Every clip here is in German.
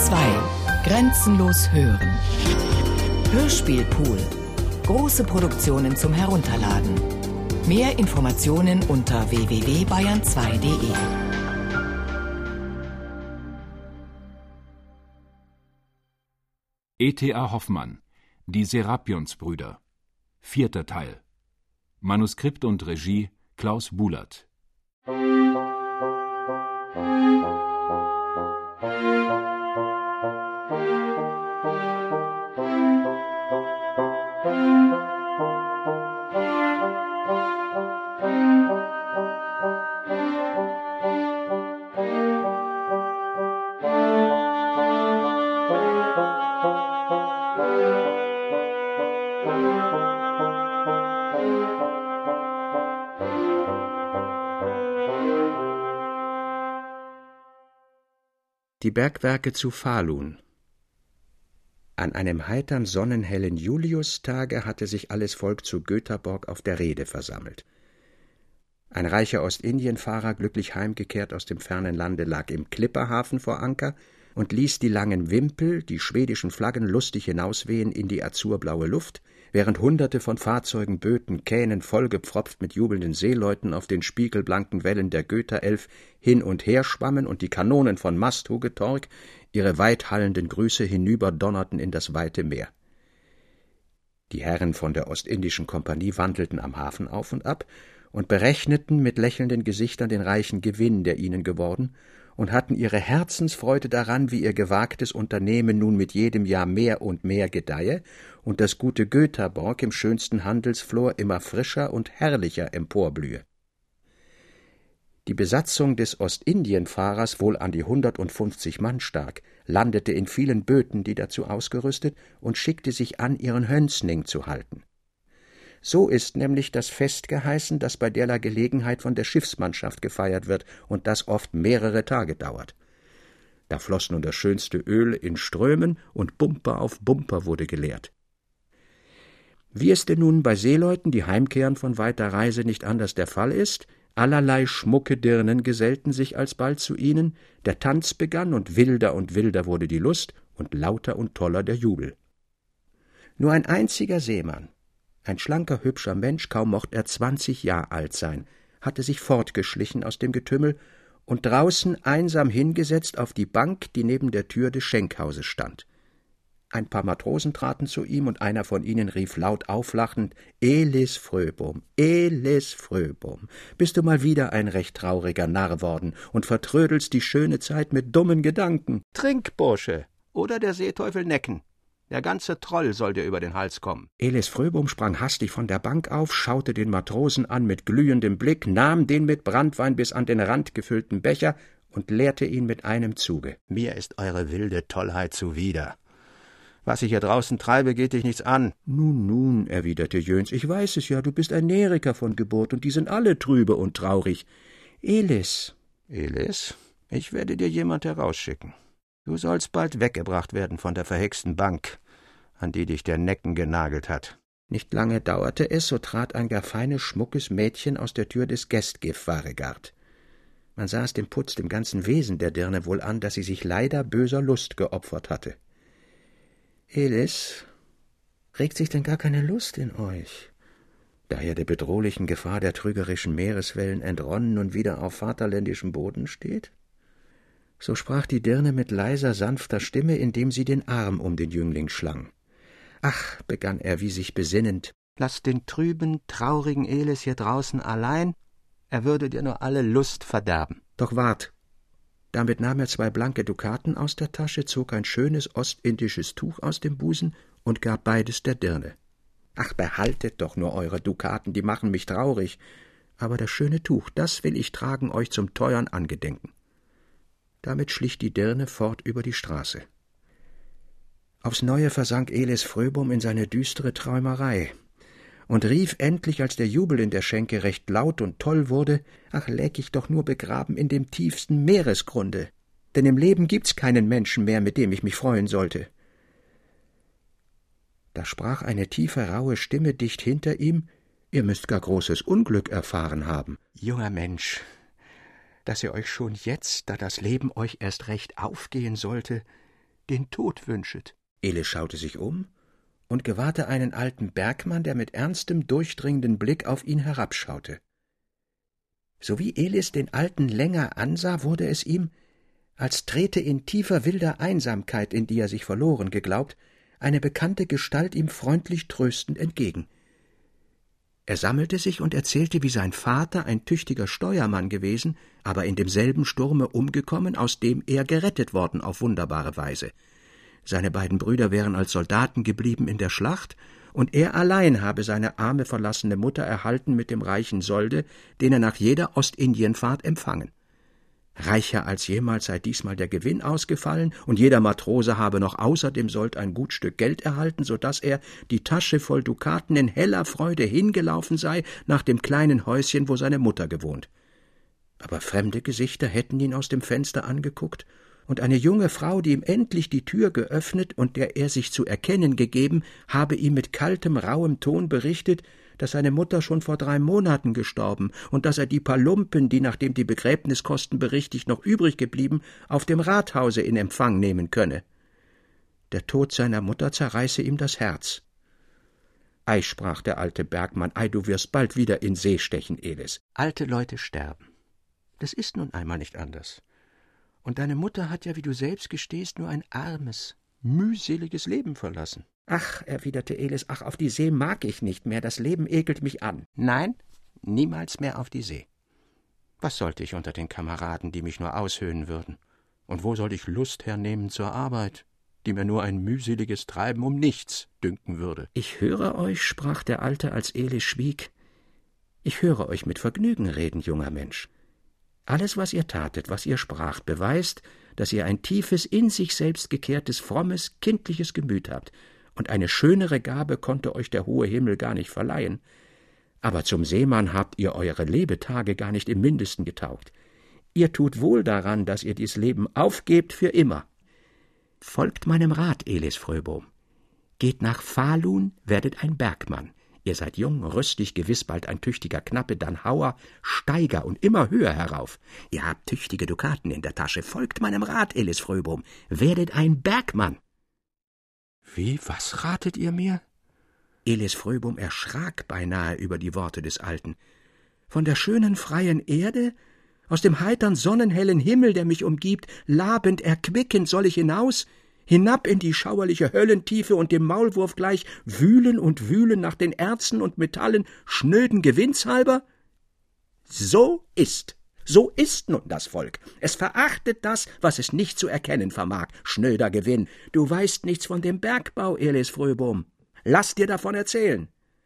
2. Grenzenlos hören. Hörspielpool. Große Produktionen zum Herunterladen. Mehr Informationen unter www.bayern2.de. E.T.A. Hoffmann, Die Serapionsbrüder. 4. Teil. Manuskript und Regie Klaus Bulat. Die Bergwerke zu Falun. An einem heitern, sonnenhellen Juliustage hatte sich alles Volk zu Göthaborg auf der Reede versammelt. Ein reicher Ostindienfahrer, glücklich heimgekehrt aus dem fernen Lande, lag im Klipperhafen vor Anker und ließ die langen Wimpel, die schwedischen Flaggen, lustig hinauswehen in die azurblaue Luft, während Hunderte von Fahrzeugen, Böten, Kähnen, vollgepfropft mit jubelnden Seeleuten auf den spiegelblanken Wellen der Göthaelf hin und her schwammen und die Kanonen von Masthugetorg ihre weithallenden Grüße hinüberdonnerten in das weite Meer. Die Herren von der Ostindischen Kompanie wandelten am Hafen auf und ab und berechneten mit lächelnden Gesichtern den reichen Gewinn, der ihnen geworden, und hatten ihre Herzensfreude daran, wie ihr gewagtes Unternehmen nun mit jedem Jahr mehr und mehr gedeihe und das gute Göthaborg im schönsten Handelsflor immer frischer und herrlicher emporblühe. Die Besatzung des Ostindienfahrers, wohl an die 150 Mann stark, landete in vielen Böten, die dazu ausgerüstet, und schickte sich an, ihren Hönsning zu halten. So ist nämlich das Fest geheißen, das bei derlei Gelegenheit von der Schiffsmannschaft gefeiert wird und das oft mehrere Tage dauert. Da floss nun das schönste Öl in Strömen und Bumper auf Bumper wurde geleert. Wie es denn nun bei Seeleuten, die heimkehren von weiter Reise, nicht anders der Fall ist, allerlei schmucke Dirnen gesellten sich alsbald zu ihnen, der Tanz begann und wilder wurde die Lust und lauter und toller der Jubel. Nur ein einziger Seemann, ein schlanker, hübscher Mensch, kaum mocht er 20 Jahre alt sein, hatte sich fortgeschlichen aus dem Getümmel und draußen einsam hingesetzt auf die Bank, die neben der Tür des Schenkhauses stand. Ein paar Matrosen traten zu ihm, und einer von ihnen rief laut auflachend: »Elis Fröbom, Elis Fröbom, bist du mal wieder ein recht trauriger Narr worden und vertrödelst die schöne Zeit mit dummen Gedanken? Trink, Bursche, oder der Seeteufel necken. Der ganze Troll soll dir über den Hals kommen.« Elis Fröbom sprang hastig von der Bank auf, schaute den Matrosen an mit glühendem Blick, nahm den mit Branntwein bis an den Rand gefüllten Becher und leerte ihn mit einem Zuge. »Mir ist eure wilde Tollheit zuwider. Was ich hier draußen treibe, geht dich nichts an.« »Nun«, erwiderte Jöns, »ich weiß es ja, du bist ein Neriker von Geburt, und die sind alle trübe und traurig. Elis.« »Elis, ich werde dir jemand herausschicken. Du sollst bald weggebracht werden von der verhexten Bank, an die dich der Necken genagelt hat.« Nicht lange dauerte es, so trat ein gar feines, schmuckes Mädchen aus der Tür des Gästgif-Varegard. Man sah es dem Putz, dem ganzen Wesen der Dirne wohl an, dass sie sich leider böser Lust geopfert hatte. »Elis, regt sich denn gar keine Lust in euch, da ihr der bedrohlichen Gefahr der trügerischen Meereswellen entronnen und wieder auf vaterländischem Boden steht?« So sprach die Dirne mit leiser, sanfter Stimme, indem sie den Arm um den Jüngling schlang. »Ach«, begann er, wie sich besinnend, »lass den trüben, traurigen Elis hier draußen allein, er würde dir nur alle Lust verderben. Doch wart!« Damit nahm er 2 blanke Dukaten aus der Tasche, zog ein schönes ostindisches Tuch aus dem Busen und gab beides der Dirne. »Ach, behaltet doch nur eure Dukaten, die machen mich traurig. Aber das schöne Tuch, das will ich tragen, euch zum teuern Angedenken.« Damit schlich die Dirne fort über die Straße. Aufs Neue versank Elis Fröbom in seine düstere Träumerei und rief endlich, als der Jubel in der Schenke recht laut und toll wurde: »Ach, läg ich doch nur begraben in dem tiefsten Meeresgrunde, denn im Leben gibt's keinen Menschen mehr, mit dem ich mich freuen sollte.« Da sprach eine tiefe, raue Stimme dicht hinter ihm: »Ihr müsst gar großes Unglück erfahren haben.« »Junger Mensch, dass ihr euch schon jetzt, da das Leben euch erst recht aufgehen sollte, den Tod wünschet. Elis schaute sich um und gewahrte einen alten Bergmann, der mit ernstem, durchdringenden Blick auf ihn herabschaute. Sowie Elis den Alten länger ansah, wurde es ihm, als trete in tiefer wilder Einsamkeit, in die er sich verloren geglaubt, eine bekannte Gestalt ihm freundlich tröstend entgegen. Er sammelte sich und erzählte, wie sein Vater ein tüchtiger Steuermann gewesen, aber in demselben Sturme umgekommen, aus dem er gerettet worden auf wunderbare Weise. Seine beiden Brüder wären als Soldaten geblieben in der Schlacht, und er allein habe seine arme verlassene Mutter erhalten mit dem reichen Solde, den er nach jeder Ostindienfahrt empfangen. Reicher als jemals sei diesmal der Gewinn ausgefallen, und jeder Matrose habe noch außer dem Sold ein gut Stück Geld erhalten, so daß er, die Tasche voll Dukaten, in heller Freude hingelaufen sei nach dem kleinen Häuschen, wo seine Mutter gewohnt. Aber fremde Gesichter hätten ihn aus dem Fenster angeguckt, und eine junge Frau, die ihm endlich die Tür geöffnet und der er sich zu erkennen gegeben, habe ihm mit kaltem, rauem Ton berichtet, dass seine Mutter schon vor 3 Monaten gestorben und dass er die paar Lumpen, die nachdem die Begräbniskosten berichtigt noch übrig geblieben, auf dem Rathause in Empfang nehmen könne. Der Tod seiner Mutter zerreiße ihm das Herz. »Ei«, sprach der alte Bergmann, »ei, du wirst bald wieder in See stechen, Elis. Alte Leute sterben. Das ist nun einmal nicht anders. Und deine Mutter hat ja, wie du selbst gestehst, nur ein armes, mühseliges Leben verlassen.« »Ach«, erwiderte Elis, »ach, auf die See mag ich nicht mehr, das Leben ekelt mich an.« »Nein, niemals mehr auf die See. Was sollte ich unter den Kameraden, die mich nur aushöhnen würden? Und wo soll ich Lust hernehmen zur Arbeit, die mir nur ein mühseliges Treiben um nichts dünken würde?« »Ich höre euch«, sprach der Alte, als Elis schwieg, »ich höre euch mit Vergnügen reden, junger Mensch. Alles, was ihr tatet, was ihr spracht, beweist, dass ihr ein tiefes, in sich selbst gekehrtes, frommes, kindliches Gemüt habt, und eine schönere Gabe konnte euch der hohe Himmel gar nicht verleihen. Aber zum Seemann habt ihr eure Lebetage gar nicht im Mindesten getaugt. Ihr tut wohl daran, dass ihr dies Leben aufgebt für immer. Folgt meinem Rat, Elis Fröbom. Geht nach Falun, werdet ein Bergmann. Ihr seid jung, rüstig, gewiss bald ein tüchtiger Knappe, dann Hauer, Steiger und immer höher herauf. Ihr habt tüchtige Dukaten in der Tasche. Folgt meinem Rat, Elis Fröbom. Werdet ein Bergmann.« »Wie, was ratet ihr mir?« Elis Fröbom erschrak beinahe über die Worte des Alten. »Von der schönen freien Erde, aus dem heitern sonnenhellen Himmel, der mich umgibt, labend, erquickend soll ich hinaus, hinab in die schauerliche Höllentiefe und dem Maulwurf gleich wühlen und wühlen nach den Erzen und Metallen, schnöden Gewinnshalber? So ist nun das Volk. Es verachtet das, was es nicht zu erkennen vermag. Schnöder Gewinn. Du weißt nichts von dem Bergbau, Elis Fröbom. Lass dir davon erzählen.«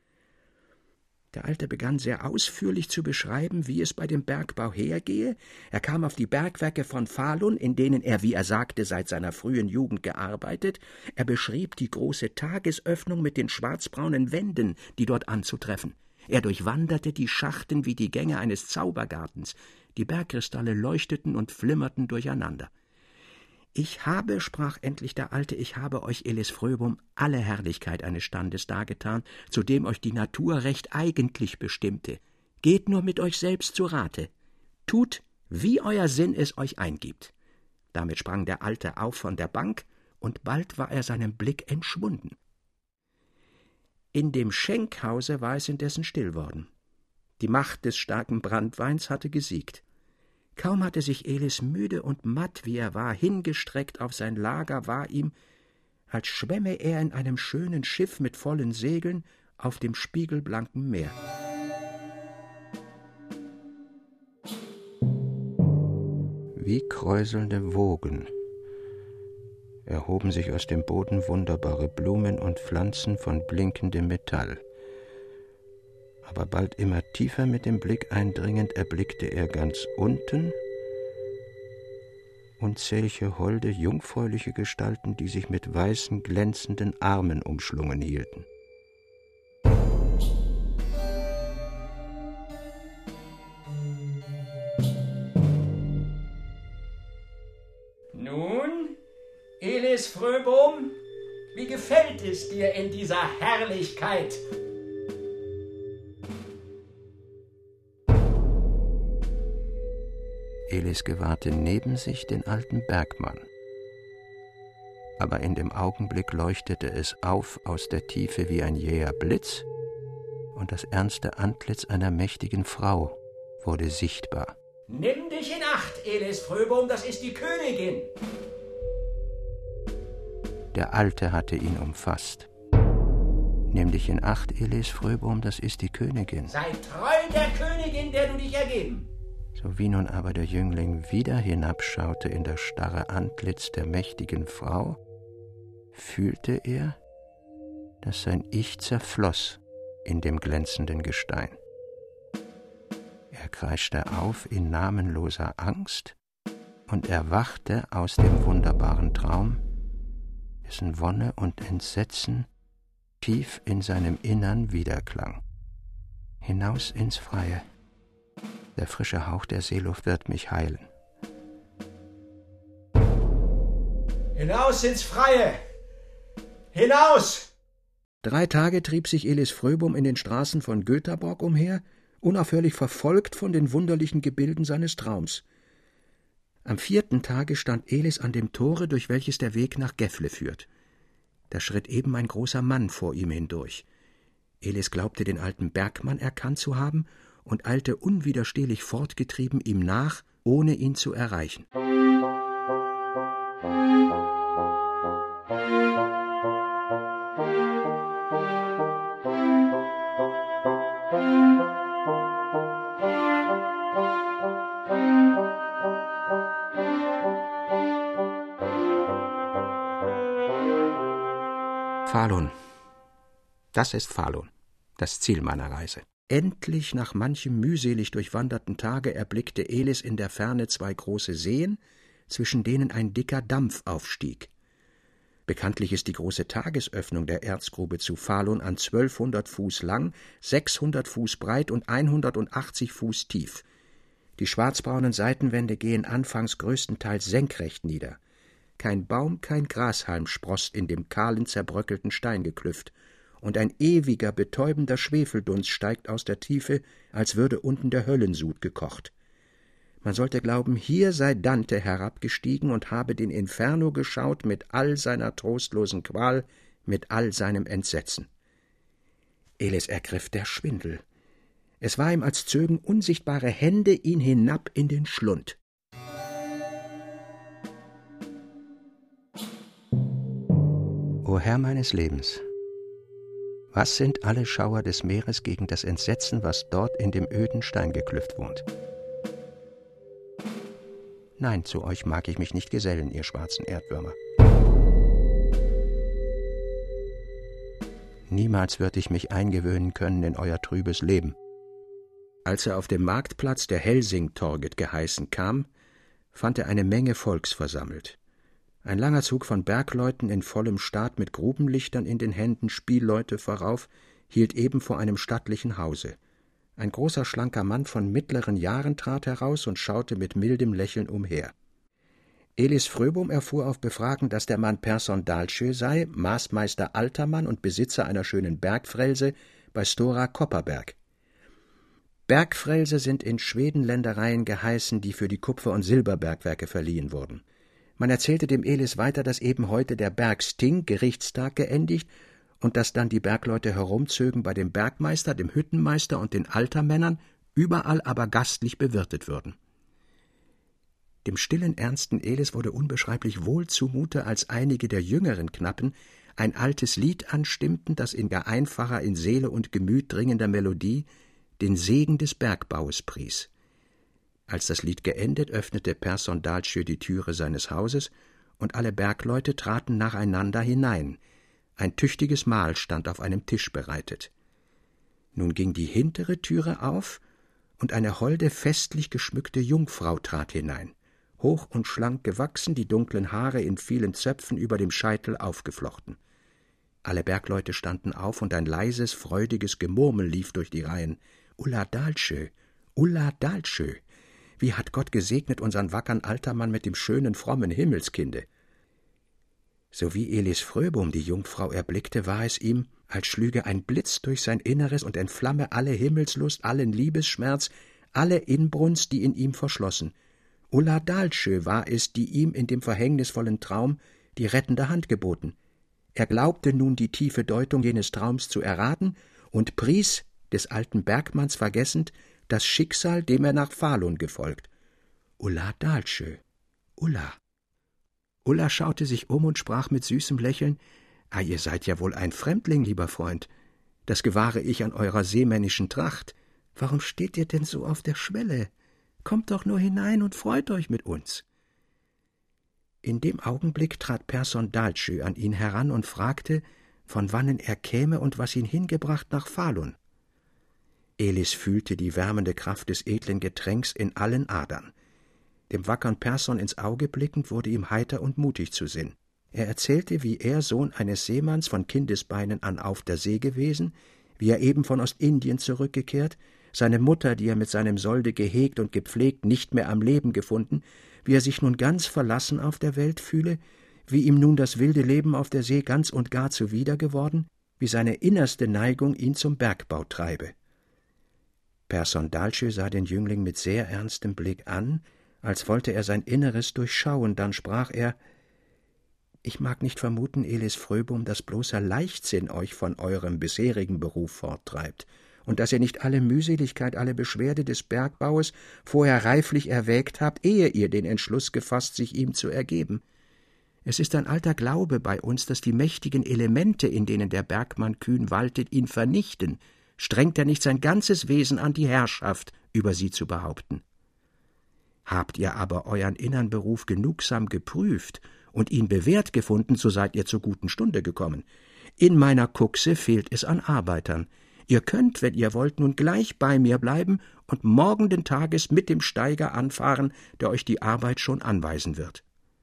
Der Alte begann sehr ausführlich zu beschreiben, wie es bei dem Bergbau hergehe. Er kam auf die Bergwerke von Falun, in denen er, wie er sagte, seit seiner frühen Jugend gearbeitet. Er beschrieb die große Tagesöffnung mit den schwarzbraunen Wänden, die dort anzutreffen. Er durchwanderte die Schachten wie die Gänge eines Zaubergartens. Die Bergkristalle leuchteten und flimmerten durcheinander. »Ich habe«, sprach endlich der Alte, »ich habe euch, Elis Fröbom, alle Herrlichkeit eines Standes dargetan, zu dem euch die Natur recht eigentlich bestimmte. Geht nur mit euch selbst zu Rate. Tut, wie euer Sinn es euch eingibt.« Damit sprang der Alte auf von der Bank, und bald war er seinem Blick entschwunden. In dem Schenkhause war es indessen still worden. Die Macht des starken Branntweins hatte gesiegt. Kaum hatte sich Elis müde und matt, wie er war, hingestreckt auf sein Lager, war ihm, als schwämme er in einem schönen Schiff mit vollen Segeln auf dem spiegelblanken Meer. Wie kräuselnde Wogen erhoben sich aus dem Boden wunderbare Blumen und Pflanzen von blinkendem Metall. Aber bald immer tiefer mit dem Blick eindringend erblickte er ganz unten unzählige holde, jungfräuliche Gestalten, die sich mit weißen, glänzenden Armen umschlungen hielten. Nun, Elis Fröbom, wie gefällt es dir in dieser Herrlichkeit? Elis gewahrte neben sich den alten Bergmann. aber in dem Augenblick leuchtete es auf aus der Tiefe wie ein jäher Blitz, und das ernste Antlitz einer mächtigen Frau wurde sichtbar. Nimm dich in Acht, Elis Fröbom, das ist die Königin. Der Alte hatte ihn umfasst. Nimm dich in Acht, Elis Fröbom, das ist die Königin. Sei treu der Königin, der du dich ergeben. So wie nun aber der Jüngling wieder hinabschaute in das starre Antlitz der mächtigen Frau, fühlte er, dass sein Ich zerfloss in dem glänzenden Gestein. Er kreischte auf in namenloser Angst und erwachte aus dem wunderbaren Traum, dessen Wonne und Entsetzen tief in seinem Innern widerklang. Hinaus ins Freie. Der frische Hauch der Seeluft wird mich heilen. Hinaus ins Freie! Hinaus! 3 Tage trieb sich Elis Fröbom in den Straßen von Göthaborg umher, unaufhörlich verfolgt von den wunderlichen Gebilden seines Traums. Am 4. Tage stand Elis an dem Tore, durch welches der Weg nach Gefle führt. Da schritt eben ein großer Mann vor ihm hindurch. Elis glaubte, den alten Bergmann erkannt zu haben und eilte unwiderstehlich fortgetrieben ihm nach, ohne ihn zu erreichen. Falun. Das ist Falun, das Ziel meiner Reise. Endlich, nach manchem mühselig durchwanderten Tage, erblickte Elis in der Ferne 2 große Seen, zwischen denen ein dicker Dampf aufstieg. Bekanntlich ist die große Tagesöffnung der Erzgrube zu Falun an 1200 Fuß lang, 600 Fuß breit und 180 Fuß tief. Die schwarzbraunen Seitenwände gehen anfangs größtenteils senkrecht nieder. Kein Baum, kein Grashalm sproßt in dem kahlen, zerbröckelten Steingeklüft, und ein ewiger, betäubender Schwefeldunst steigt aus der Tiefe, als würde unten der Höllensud gekocht. Man sollte glauben, hier sei Dante herabgestiegen und habe den Inferno geschaut mit all seiner trostlosen Qual, mit all seinem Entsetzen. Elis ergriff der Schwindel. Es war ihm, als zögen unsichtbare Hände ihn hinab in den Schlund. O Herr meines Lebens, was sind alle Schauer des Meeres gegen das Entsetzen, was dort in dem öden Steingeklüft wohnt? Nein, zu euch mag ich mich nicht gesellen, ihr schwarzen Erdwürmer. Niemals wird ich mich eingewöhnen können in euer trübes Leben. Als er auf dem Marktplatz, der Helsing-Torget geheißen, kam, fand er eine Menge Volks versammelt. Ein langer Zug von Bergleuten in vollem Staat mit Grubenlichtern in den Händen, Spielleute vorauf, hielt eben vor einem stattlichen Hause. Ein großer, schlanker Mann von mittleren Jahren trat heraus und schaute mit mildem Lächeln umher. Elis Fröbom erfuhr auf Befragen, dass der Mann Persson Dahlsjö sei, Maßmeister Altermann und Besitzer einer schönen Bergfrelse bei Stora Kopparberg. Bergfrelse sind in Schweden Ländereien geheißen, die für die Kupfer- und Silberbergwerke verliehen wurden. Man erzählte dem Elis weiter, dass eben heute der Bergsting, Gerichtstag, geendigt und dass dann die Bergleute herumzögen bei dem Bergmeister, dem Hüttenmeister und den Altermännern, überall aber gastlich bewirtet würden. Dem stillen, ernsten Elis wurde unbeschreiblich wohl zumute, als einige der jüngeren Knappen ein altes Lied anstimmten, das in gar einfacher, in Seele und Gemüt dringender Melodie den Segen des Bergbaues pries. Als das Lied geendet, öffnete Persson Dahlsjö die Türe seines Hauses, und alle Bergleute traten nacheinander hinein. Ein tüchtiges Mahl stand auf einem Tisch bereitet. Nun ging die hintere Türe auf, und eine holde, festlich geschmückte Jungfrau trat hinein, hoch und schlank gewachsen, die dunklen Haare in vielen Zöpfen über dem Scheitel aufgeflochten. Alle Bergleute standen auf, und ein leises, freudiges Gemurmel lief durch die Reihen. »Ulla Dahlsjö! Ulla Dahlsjö! Wie hat Gott gesegnet unseren wackern Altermann mit dem schönen, frommen Himmelskinde!« Sowie Elis Fröbom die Jungfrau erblickte, war es ihm, als schlüge ein Blitz durch sein Inneres und entflamme alle Himmelslust, allen Liebesschmerz, alle Inbrunst, die in ihm verschlossen. Ulla Dahlsjö war es, die ihm in dem verhängnisvollen Traum die rettende Hand geboten. Er glaubte nun die tiefe Deutung jenes Traums zu erraten und pries, des alten Bergmanns vergessend, das Schicksal, dem er nach Falun gefolgt. Ulla Dahlsjö, Ulla. Ulla schaute sich um und sprach mit süßem Lächeln: Ihr seid ja wohl ein Fremdling, lieber Freund. Das gewahre ich an eurer seemännischen Tracht. Warum steht ihr denn so auf der Schwelle? Kommt doch nur hinein und freut euch mit uns. In dem Augenblick trat Pehrson Dahlsjö an ihn heran und fragte, von wannen er käme und was ihn hingebracht nach Falun. Elis fühlte die wärmende Kraft des edlen Getränks in allen Adern. Dem wackern Pehrson ins Auge blickend, wurde ihm heiter und mutig zu Sinn. Er erzählte, wie er, Sohn eines Seemanns, von Kindesbeinen an auf der See gewesen, wie er eben von Ostindien zurückgekehrt, seine Mutter, die er mit seinem Solde gehegt und gepflegt, nicht mehr am Leben gefunden, wie er sich nun ganz verlassen auf der Welt fühle, wie ihm nun das wilde Leben auf der See ganz und gar zuwider geworden, wie seine innerste Neigung ihn zum Bergbau treibe. Pehrson Dahlsjö sah den Jüngling mit sehr ernstem Blick an, als wollte er sein Inneres durchschauen, dann sprach er: »Ich mag nicht vermuten, Elis Fröbom, dass bloßer Leichtsinn euch von eurem bisherigen Beruf forttreibt, und dass ihr nicht alle Mühseligkeit, alle Beschwerde des Bergbaues vorher reiflich erwägt habt, ehe ihr den Entschluss gefasst, sich ihm zu ergeben. Es ist ein alter Glaube bei uns, dass die mächtigen Elemente, in denen der Bergmann kühn waltet, ihn vernichten. Strengt er nicht sein ganzes Wesen an, die Herrschaft über sie zu behaupten? Habt ihr aber euren innern Beruf genugsam geprüft und ihn bewährt gefunden, so seid ihr zur guten Stunde gekommen. In meiner Kuxe fehlt es an Arbeitern. Ihr könnt, wenn ihr wollt, nun gleich bei mir bleiben und morgenden Tages mit dem Steiger anfahren, der euch die Arbeit schon anweisen wird.«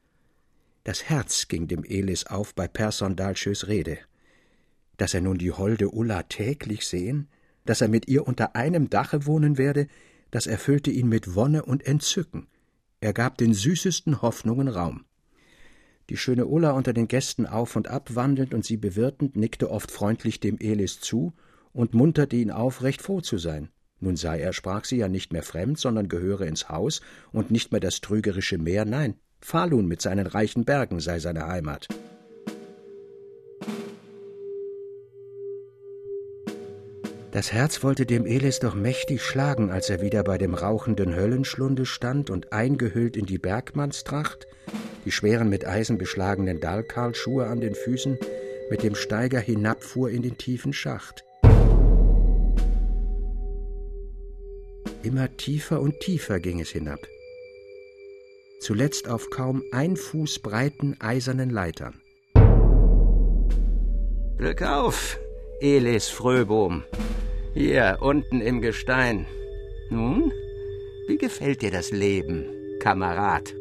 Das Herz ging dem Elis auf bei Pehrson Dahlsjös Rede. Dass er nun die holde Ulla täglich sehen, dass er mit ihr unter einem Dache wohnen werde, das erfüllte ihn mit Wonne und Entzücken. Er gab den süßesten Hoffnungen Raum. Die schöne Ulla, unter den Gästen auf und ab wandelnd und sie bewirtend, nickte oft freundlich dem Elis zu und munterte ihn auf, recht froh zu sein. Nun sei er, sprach sie, ja nicht mehr fremd, sondern gehöre ins Haus und nicht mehr das trügerische Meer, nein, Falun mit seinen reichen Bergen sei seine Heimat. Das Herz wollte dem Elis doch mächtig schlagen, als er wieder bei dem rauchenden Höllenschlunde stand und eingehüllt in die Bergmannstracht, die schweren mit Eisen beschlagenen Dalkarlschuhe an den Füßen, mit dem Steiger hinabfuhr in den tiefen Schacht. Immer tiefer und tiefer ging es hinab. Zuletzt auf kaum 1 Fuß breiten eisernen Leitern. »Glück auf, Elis Fröbom, hier unten im Gestein. Nun, wie gefällt dir das Leben, Kamerad?«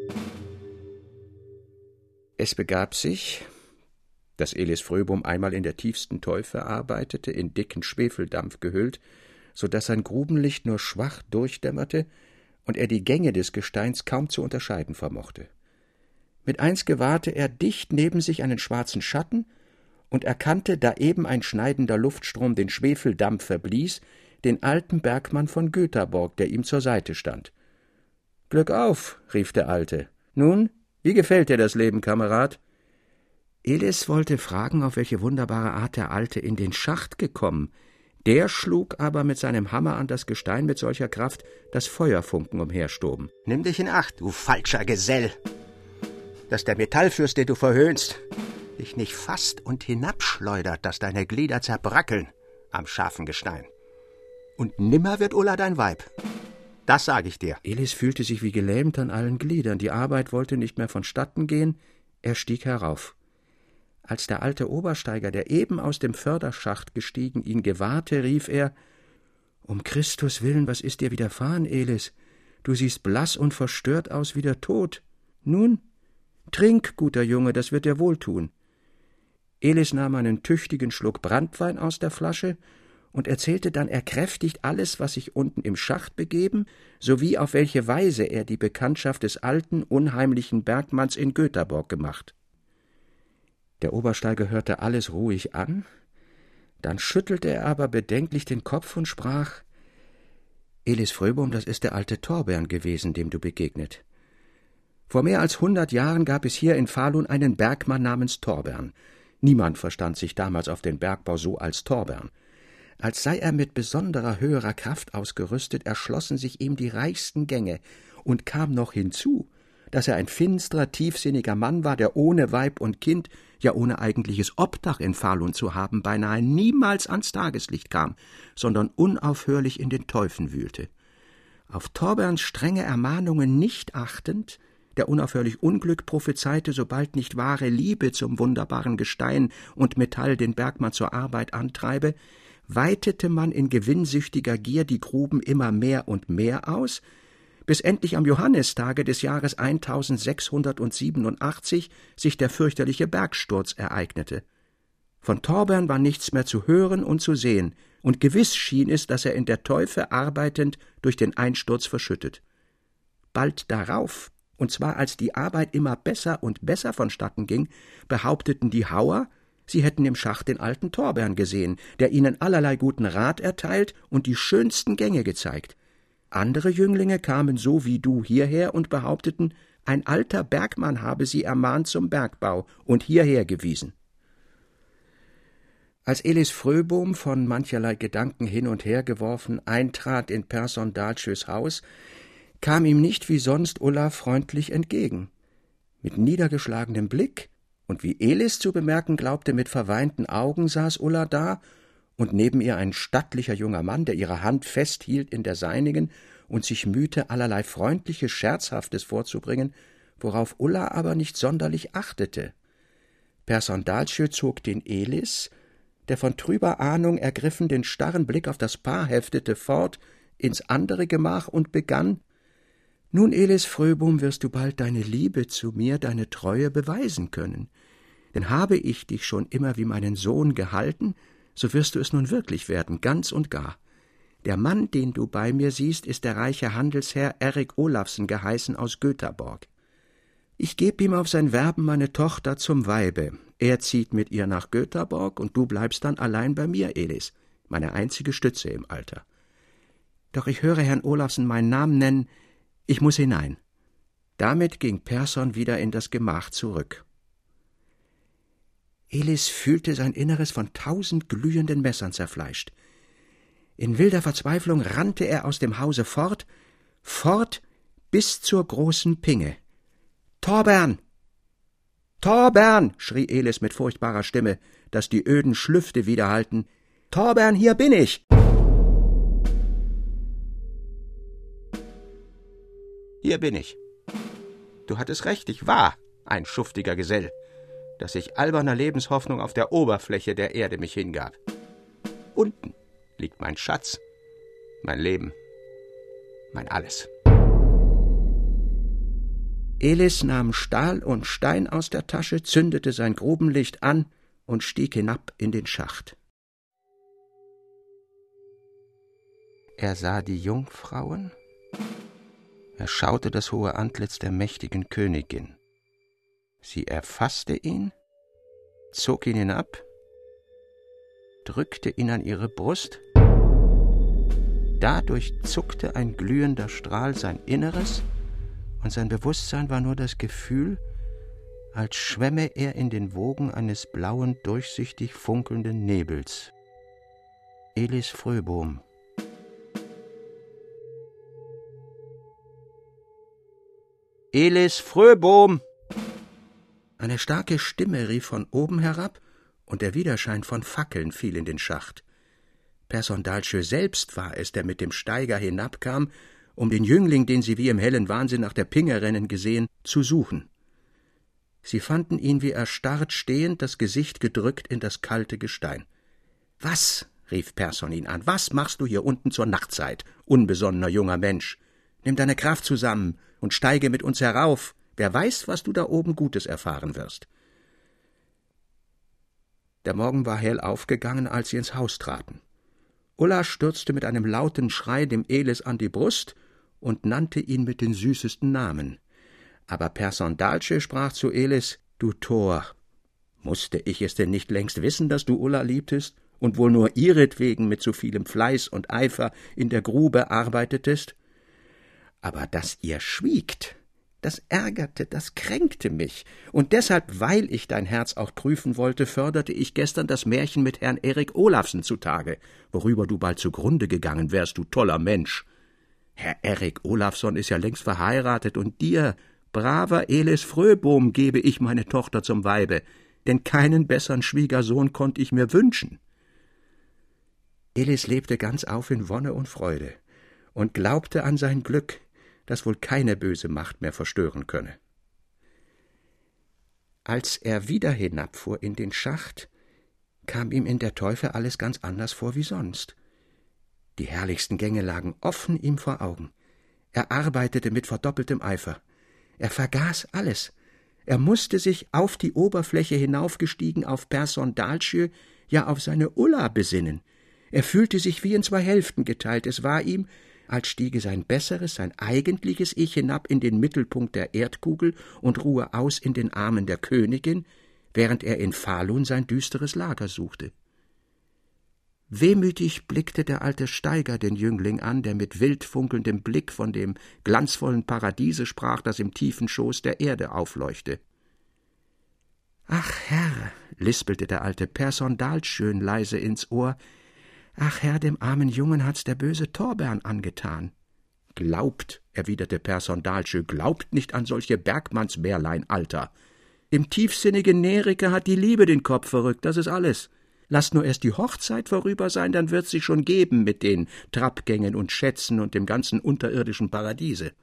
Es begab sich, dass Elis Fröbom einmal in der tiefsten Teufe arbeitete, in dicken Schwefeldampf gehüllt, so daß sein Grubenlicht nur schwach durchdämmerte und er die Gänge des Gesteins kaum zu unterscheiden vermochte. Mit eins gewahrte er dicht neben sich einen schwarzen Schatten und erkannte, da eben ein schneidender Luftstrom den Schwefeldampf verblies, den alten Bergmann von Göthaborg, der ihm zur Seite stand. »Glück auf«, rief der Alte. »Nun, wie gefällt dir das Leben, Kamerad?« Elis wollte fragen, auf welche wunderbare Art der Alte in den Schacht gekommen. Der schlug aber mit seinem Hammer an das Gestein mit solcher Kraft, dass Feuerfunken umherstoben. »Nimm dich in Acht, du falscher Gesell, dass der Metallfürst, den du verhöhnst, dich nicht fasst und hinabschleudert, dass deine Glieder zerbrackeln am scharfen Gestein. Und nimmer wird Ulla dein Weib. Das sage ich dir.« Elis fühlte sich wie gelähmt an allen Gliedern. Die Arbeit wollte nicht mehr vonstatten gehen. Er stieg herauf. Als der alte Obersteiger, der eben aus dem Förderschacht gestiegen, ihn gewahrte, rief er: »Um Christus willen, was ist dir widerfahren, Elis? Du siehst blass und verstört aus wie der Tod. Nun, trink, guter Junge, das wird dir wohltun.« Elis nahm einen tüchtigen Schluck Branntwein aus der Flasche und erzählte dann erkräftigt alles, was sich unten im Schacht begeben, sowie auf welche Weise er die Bekanntschaft des alten, unheimlichen Bergmanns in Göthaborg gemacht. Der Obersteiger hörte alles ruhig an, dann schüttelte er aber bedenklich den Kopf und sprach: »Elis Fröbom, das ist der alte Torbern gewesen, dem du begegnet. Vor mehr als 100 Jahren gab es hier in Falun einen Bergmann namens Torbern. Niemand verstand sich damals auf den Bergbau so als Torbern. Als sei er mit besonderer höherer Kraft ausgerüstet, erschlossen sich ihm die reichsten Gänge, und kam noch hinzu, dass er ein finsterer, tiefsinniger Mann war, der ohne Weib und Kind, ja ohne eigentliches Obdach in Falun zu haben, beinahe niemals ans Tageslicht kam, sondern unaufhörlich in den Teufen wühlte. Auf Torberns strenge Ermahnungen nicht achtend, der unaufhörlich Unglück prophezeite, sobald nicht wahre Liebe zum wunderbaren Gestein und Metall den Bergmann zur Arbeit antreibe, weitete man in gewinnsüchtiger Gier die Gruben immer mehr und mehr aus, bis endlich am Johannistage des Jahres 1687 sich der fürchterliche Bergsturz ereignete. Von Torbern war nichts mehr zu hören und zu sehen, und gewiss schien es, dass er in der Teufe arbeitend durch den Einsturz verschüttet. Bald darauf, und zwar als die Arbeit immer besser und besser vonstatten ging, behaupteten die Hauer, sie hätten im Schacht den alten Torbern gesehen, der ihnen allerlei guten Rat erteilt und die schönsten Gänge gezeigt. Andere Jünglinge kamen so wie du hierher und behaupteten, ein alter Bergmann habe sie ermahnt zum Bergbau und hierher gewiesen. Als Elis Fröbom, von mancherlei Gedanken hin und her geworfen, eintrat in Persson Dalsjös Haus, kam ihm nicht wie sonst Ulla freundlich entgegen. Mit niedergeschlagenem Blick und wie Elis zu bemerken glaubte, mit verweinten Augen saß Ulla da, und neben ihr ein stattlicher junger Mann, der ihre Hand festhielt in der seinigen und sich mühte, allerlei freundliches, Scherzhaftes vorzubringen, worauf Ulla aber nicht sonderlich achtete. Persson Dalsjö zog den Elis, der von trüber Ahnung ergriffen den starren Blick auf das Paar heftete, fort ins andere Gemach und begann: »Nun, Elis Fröbom, wirst du bald deine Liebe zu mir, deine Treue beweisen können. Denn habe ich dich schon immer wie meinen Sohn gehalten, so wirst du es nun wirklich werden, ganz und gar. Der Mann, den du bei mir siehst, ist der reiche Handelsherr Erik Olafsen geheißen aus Göthaborg. Ich geb ihm auf sein Werben meine Tochter zum Weibe. Er zieht mit ihr nach Göthaborg, und du bleibst dann allein bei mir, Elis, meine einzige Stütze im Alter. Doch ich höre Herrn Olafsen meinen Namen nennen, ich muß hinein.« Damit ging Persson wieder in das Gemach zurück. Elis fühlte sein Inneres von 1000 glühenden Messern zerfleischt. In wilder Verzweiflung rannte er aus dem Hause fort bis zur großen Pinge. »Torbern! Torbern!« schrie Elis mit furchtbarer Stimme, daß die öden Schlüfte widerhallten. »Torbern, hier bin ich!« »Hier bin ich. Du hattest recht, ich war ein schuftiger Gesell, dass ich alberner Lebenshoffnung auf der Oberfläche der Erde mich hingab. Unten liegt mein Schatz, mein Leben, mein Alles.« Elis nahm Stahl und Stein aus der Tasche, zündete sein Grubenlicht an und stieg hinab in den Schacht. Er sah die Jungfrauen, er schaute das hohe Antlitz der mächtigen Königin. Sie erfasste ihn, zog ihn hinab, drückte ihn an ihre Brust. Dadurch zuckte ein glühender Strahl sein Inneres, und sein Bewusstsein war nur das Gefühl, als schwämme er in den Wogen eines blauen, durchsichtig funkelnden Nebels. Elis Fröbom. »Elis Fröbom!« Eine starke Stimme rief von oben herab, und der Widerschein von Fackeln fiel in den Schacht. Persson Dalsjö selbst war es, der mit dem Steiger hinabkam, um den Jüngling, den sie wie im hellen Wahnsinn nach der Pinge rennen gesehen, zu suchen. Sie fanden ihn wie erstarrt stehend, das Gesicht gedrückt in das kalte Gestein. »Was?« rief Persson ihn an. »Was machst du hier unten zur Nachtzeit, unbesonnener junger Mensch? Nimm deine Kraft zusammen und steige mit uns herauf. Wer weiß, was du da oben Gutes erfahren wirst.« Der Morgen war hell aufgegangen, als sie ins Haus traten. Ulla stürzte mit einem lauten Schrei dem Elis an die Brust und nannte ihn mit den süßesten Namen. Aber Persson Dalsjö sprach zu Elis: »Du Tor, mußte ich es denn nicht längst wissen, dass du Ulla liebtest und wohl nur ihretwegen mit so vielem Fleiß und Eifer in der Grube arbeitetest? Aber dass ihr schwiegt, Das ärgerte, das kränkte mich. Und deshalb, weil ich dein Herz auch prüfen wollte, förderte ich gestern das Märchen mit Herrn Erik Olafsen zutage, worüber du bald zugrunde gegangen wärst, du toller Mensch. Herr Erik Olafsson ist ja längst verheiratet, und dir, braver Elis Fröbom, gebe ich meine Tochter zum Weibe, denn keinen besseren Schwiegersohn konnte ich mir wünschen. Elis lebte ganz auf in Wonne und Freude und glaubte an sein Glück, das wohl keine böse Macht mehr verstören könne. Als er wieder hinabfuhr in den Schacht, kam ihm in der Teufe alles ganz anders vor wie sonst. Die herrlichsten Gänge lagen offen ihm vor Augen. Er arbeitete mit verdoppeltem Eifer. Er vergaß alles. Er musste sich auf die Oberfläche hinaufgestiegen auf Persson Dalsjö, ja auf seine Ulla besinnen. Er fühlte sich wie in zwei Hälften geteilt. Es war ihm, als stiege sein besseres, sein eigentliches Ich hinab in den Mittelpunkt der Erdkugel und ruhe aus in den Armen der Königin, während er in Falun sein düsteres Lager suchte. Wehmütig blickte der alte Steiger den Jüngling an, der mit wild funkelndem Blick von dem glanzvollen Paradiese sprach, das im tiefen Schoß der Erde aufleuchte. »Ach, Herr«, lispelte der alte Persson Dalsjö leise ins Ohr, »ach, Herr, dem armen Jungen hat's der böse Torbern angetan.« »Glaubt«, erwiderte Persson Dalsjö, »glaubt nicht an solche Bergmannsmärlein, Alter. Dem tiefsinnigen Nerike hat die Liebe den Kopf verrückt, das ist alles. Lasst nur erst die Hochzeit vorüber sein, dann wird's sich schon geben mit den Trappgängen und Schätzen und dem ganzen unterirdischen Paradiese.«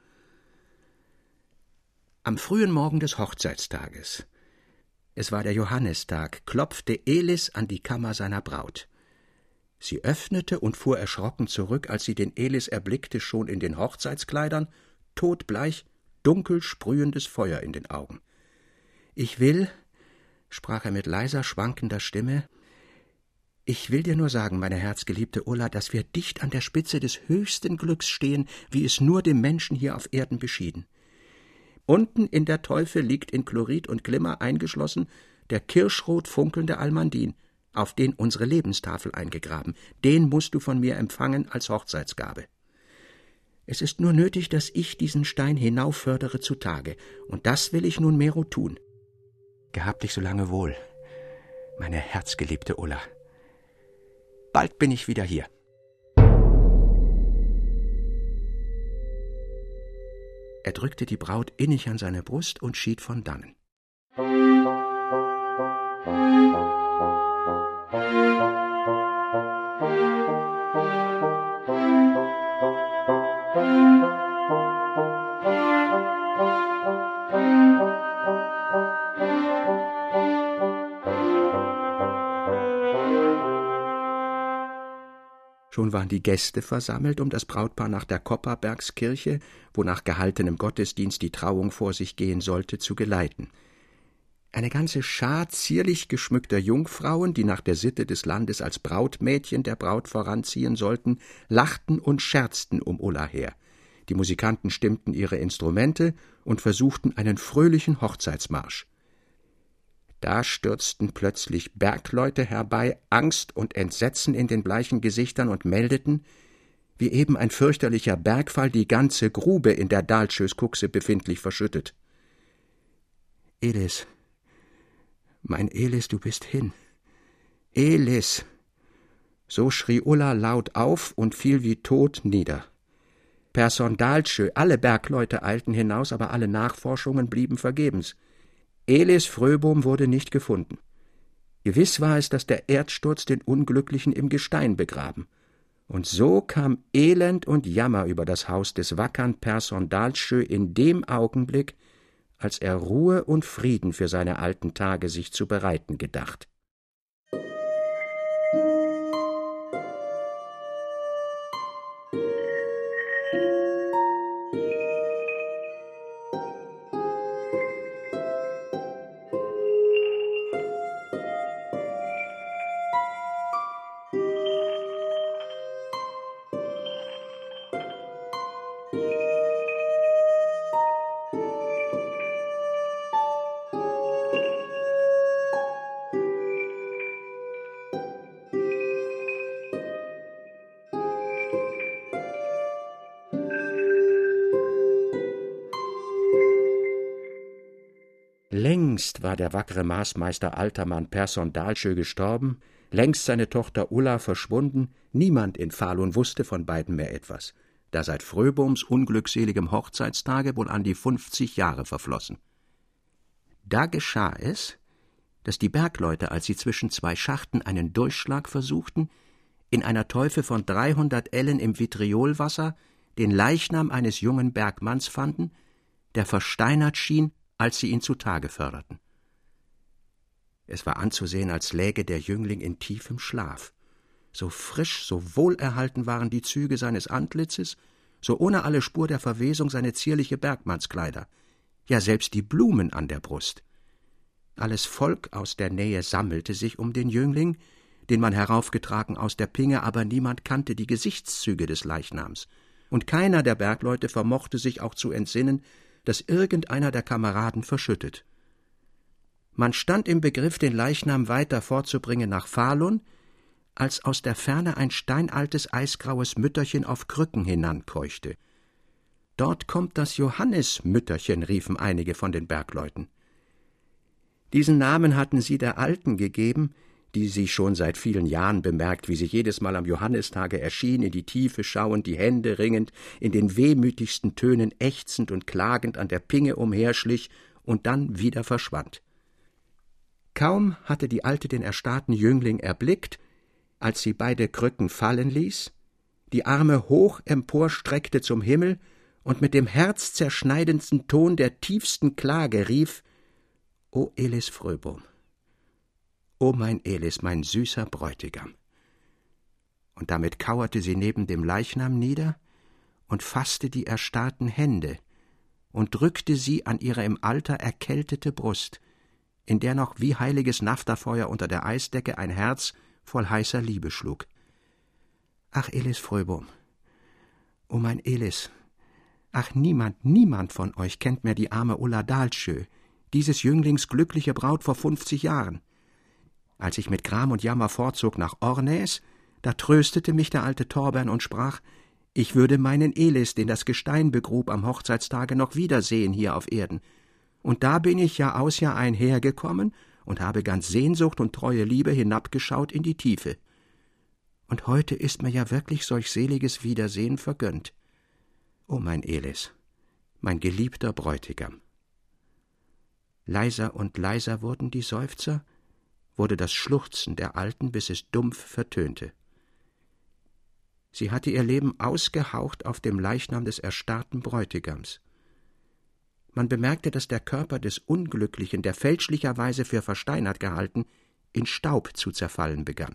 Am frühen Morgen des Hochzeitstages, es war der Johannistag, klopfte Elis an die Kammer seiner Braut. Sie öffnete und fuhr erschrocken zurück, als sie den Elis erblickte, schon in den Hochzeitskleidern, todbleich, dunkel sprühendes Feuer in den Augen. »Ich will«, sprach er mit leiser, schwankender Stimme, »ich will dir nur sagen, meine herzgeliebte Ulla, dass wir dicht an der Spitze des höchsten Glücks stehen, wie es nur dem Menschen hier auf Erden beschieden. Unten in der Teufe liegt in Chlorid und Glimmer eingeschlossen der kirschrot funkelnde Almandin, auf den unsere Lebenstafel eingegraben. Den musst du von mir empfangen als Hochzeitsgabe. Es ist nur nötig, dass ich diesen Stein hinauffördere zutage, und das will ich nunmehro tun. Gehab dich so lange wohl, meine herzgeliebte Ulla. Bald bin ich wieder hier.« Er drückte die Braut innig an seine Brust und schied von dannen. Schon waren die Gäste versammelt, um das Brautpaar nach der Kopperbergskirche, wo nach gehaltenem Gottesdienst die Trauung vor sich gehen sollte, zu geleiten. Eine ganze Schar zierlich geschmückter Jungfrauen, die nach der Sitte des Landes als Brautmädchen der Braut voranziehen sollten, lachten und scherzten um Ulla her. Die Musikanten stimmten ihre Instrumente und versuchten einen fröhlichen Hochzeitsmarsch. Da stürzten plötzlich Bergleute herbei, Angst und Entsetzen in den bleichen Gesichtern, und meldeten, wie eben ein fürchterlicher Bergfall die ganze Grube, in der Dalsjös Kuxe befindlich, verschüttet. »Elis, mein Elis, du bist hin. Elis!« So schrie Ulla laut auf und fiel wie tot nieder. Persson Dalsjö, alle Bergleute eilten hinaus, aber alle Nachforschungen blieben vergebens. Elis Fröbom wurde nicht gefunden. Gewiss war es, dass der Erdsturz den Unglücklichen im Gestein begraben. Und so kam Elend und Jammer über das Haus des wackern Persson Dalsjö in dem Augenblick, als er Ruhe und Frieden für seine alten Tage sich zu bereiten gedacht. »Elis, Längst war der wackere Maßmeister Altermann Persson Dahlsjö gestorben, längst seine Tochter Ulla verschwunden, niemand in Falun wusste von beiden mehr etwas, da seit Fröboms unglückseligem Hochzeitstage wohl an die 50 Jahre verflossen. Da geschah es, dass die Bergleute, als sie zwischen zwei Schachten einen Durchschlag versuchten, in einer Teufe von 300 Ellen im Vitriolwasser den Leichnam eines jungen Bergmanns fanden, der versteinert schien, als sie ihn zutage förderten. Es war anzusehen, als läge der Jüngling in tiefem Schlaf. So frisch, so wohlerhalten waren die Züge seines Antlitzes, so ohne alle Spur der Verwesung seine zierliche Bergmannskleider, ja selbst die Blumen an der Brust. Alles Volk aus der Nähe sammelte sich um den Jüngling, den man heraufgetragen aus der Pinge, aber niemand kannte die Gesichtszüge des Leichnams, und keiner der Bergleute vermochte sich auch zu entsinnen, dass irgendeiner der Kameraden verschüttet. Man stand im Begriff, den Leichnam weiter fortzubringen nach Falun, als aus der Ferne ein steinaltes, eisgraues Mütterchen auf Krücken hinankeuchte. »Dort kommt das Johannismütterchen«, riefen einige von den Bergleuten. Diesen Namen hatten sie der Alten gegeben, die sie schon seit vielen Jahren bemerkt, wie sie jedes Mal am Johannistage erschien, in die Tiefe schauend, die Hände ringend, in den wehmütigsten Tönen ächzend und klagend an der Pinge umherschlich und dann wieder verschwand. Kaum hatte die Alte den erstarrten Jüngling erblickt, als sie beide Krücken fallen ließ, die Arme hoch emporstreckte zum Himmel und mit dem herzzerschneidendsten Ton der tiefsten Klage rief: »O Elis Fröbom, o mein Elis, mein süßer Bräutigam!« Und damit kauerte sie neben dem Leichnam nieder und faßte die erstarrten Hände und drückte sie an ihre im Alter erkältete Brust, in der noch wie heiliges Naphthafeuer unter der Eisdecke ein Herz voll heißer Liebe schlug. »Ach, Elis Fröbom, o mein Elis, ach, niemand von euch kennt mehr die arme Ulla Dahlsjö, dieses Jünglings glückliche Braut vor 50 Jahren. Als ich mit Gram und Jammer fortzog nach Ornäs, da tröstete mich der alte Torbern und sprach, ich würde meinen Elis, den das Gestein begrub, am Hochzeitstage noch wiedersehen hier auf Erden. Und da bin ich Jahr aus Jahr ein hergekommen und habe ganz Sehnsucht und treue Liebe hinabgeschaut in die Tiefe. Und heute ist mir ja wirklich solch seliges Wiedersehen vergönnt. O mein Elis, mein geliebter Bräutigam!« Leiser und leiser wurden die Seufzer, wurde das Schluchzen der Alten, bis es dumpf vertönte. Sie hatte ihr Leben ausgehaucht auf dem Leichnam des erstarrten Bräutigams. Man bemerkte, dass der Körper des Unglücklichen, der fälschlicherweise für versteinert gehalten, in Staub zu zerfallen begann.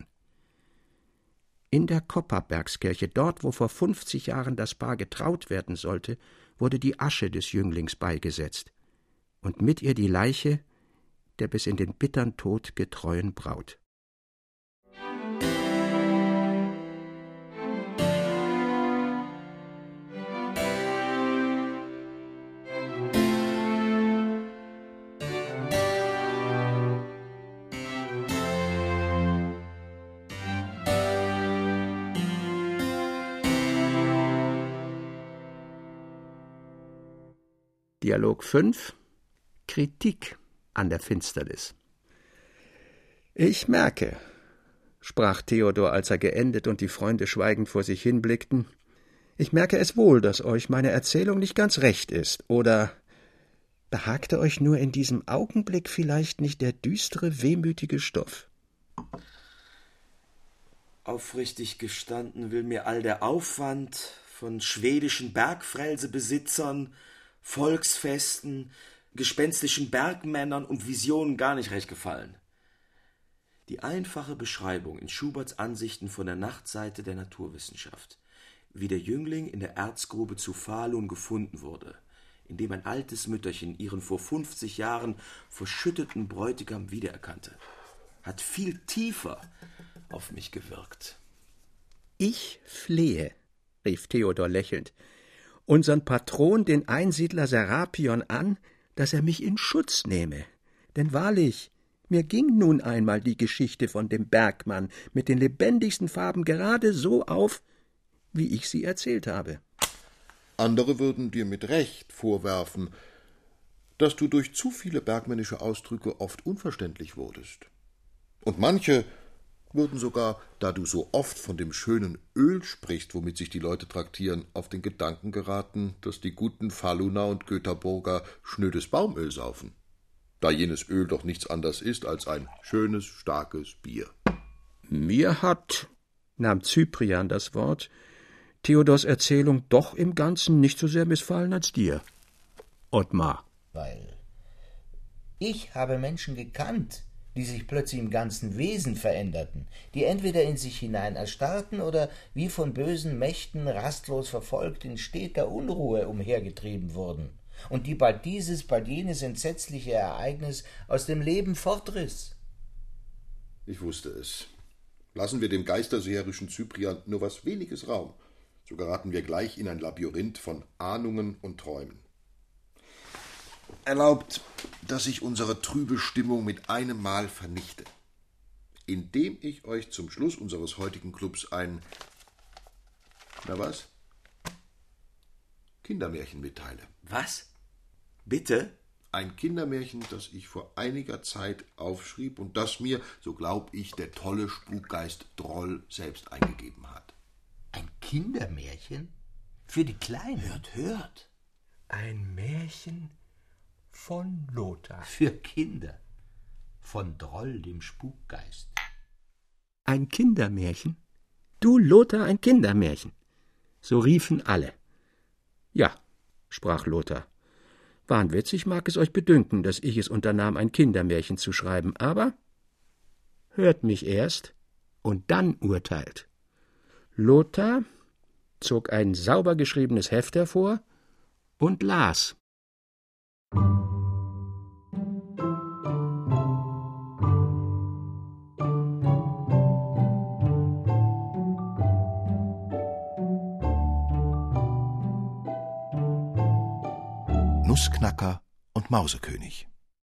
In der Kopperbergskirche, dort, wo vor 50 Jahren das Paar getraut werden sollte, wurde die Asche des Jünglings beigesetzt und mit ihr die Leiche der bis in den bittern Tod getreuen Braut. Dialog 5 – Kritik an der Finsternis. »Ich merke«, sprach Theodor, als er geendet und die Freunde schweigend vor sich hinblickten, »ich merke es wohl, dass euch meine Erzählung nicht ganz recht ist, oder behagte euch nur in diesem Augenblick vielleicht nicht der düstere, wehmütige Stoff?« Aufrichtig gestanden will mir all der Aufwand von schwedischen Bergfrälsebesitzern, Volksfesten, gespenstischen Bergmännern und Visionen gar nicht recht gefallen. Die einfache Beschreibung in Schuberts Ansichten von der Nachtseite der Naturwissenschaft, wie der Jüngling in der Erzgrube zu Falun gefunden wurde, in dem ein altes Mütterchen ihren vor 50 Jahren verschütteten Bräutigam wiedererkannte, hat viel tiefer auf mich gewirkt. »Ich flehe«, rief Theodor lächelnd, »unseren Patron, den Einsiedler Serapion, an, dass er mich in Schutz nehme. Denn wahrlich, mir ging nun einmal die Geschichte von dem Bergmann mit den lebendigsten Farben gerade so auf, wie ich sie erzählt habe.« Andere würden dir mit Recht vorwerfen, dass du durch zu viele bergmännische Ausdrücke oft unverständlich wurdest. Und manche würden sogar, da du so oft von dem schönen Öl sprichst, womit sich die Leute traktieren, auf den Gedanken geraten, dass die guten Faluner und Göthaburger schnödes Baumöl saufen, da jenes Öl doch nichts anderes ist als ein schönes, starkes Bier. Mir hat, nahm Cyprian das Wort, Theodors Erzählung doch im Ganzen nicht so sehr missfallen als dir, Ottmar. Weil ich habe Menschen gekannt, die sich plötzlich im ganzen Wesen veränderten, die entweder in sich hinein erstarrten oder wie von bösen Mächten rastlos verfolgt in steter Unruhe umhergetrieben wurden, und die bald dieses, bald jenes entsetzliche Ereignis aus dem Leben fortriss. Ich wusste es. Lassen wir dem geisterseherischen Cyprian nur was weniges Raum, so geraten wir gleich in ein Labyrinth von Ahnungen und Träumen. Erlaubt, dass ich unsere trübe Stimmung mit einem Mal vernichte, indem ich euch zum Schluss unseres heutigen Clubs ein, na was? Kindermärchen mitteile. Was? Bitte? Ein Kindermärchen, das ich vor einiger Zeit aufschrieb und das mir, so glaub ich, der tolle Spukgeist Droll selbst eingegeben hat. Ein Kindermärchen? Für die Kleinen? Hört. Ein Märchen von Lothar. Für Kinder. Von Droll, dem Spukgeist. Ein Kindermärchen? Du, Lothar, ein Kindermärchen? So riefen alle. Ja, sprach Lothar. Wahnwitzig mag es euch bedünken, dass ich es unternahm, ein Kindermärchen zu schreiben, aber hört mich erst und dann urteilt. Lothar zog ein sauber geschriebenes Heft hervor und las. Nussknacker und Mausekönig.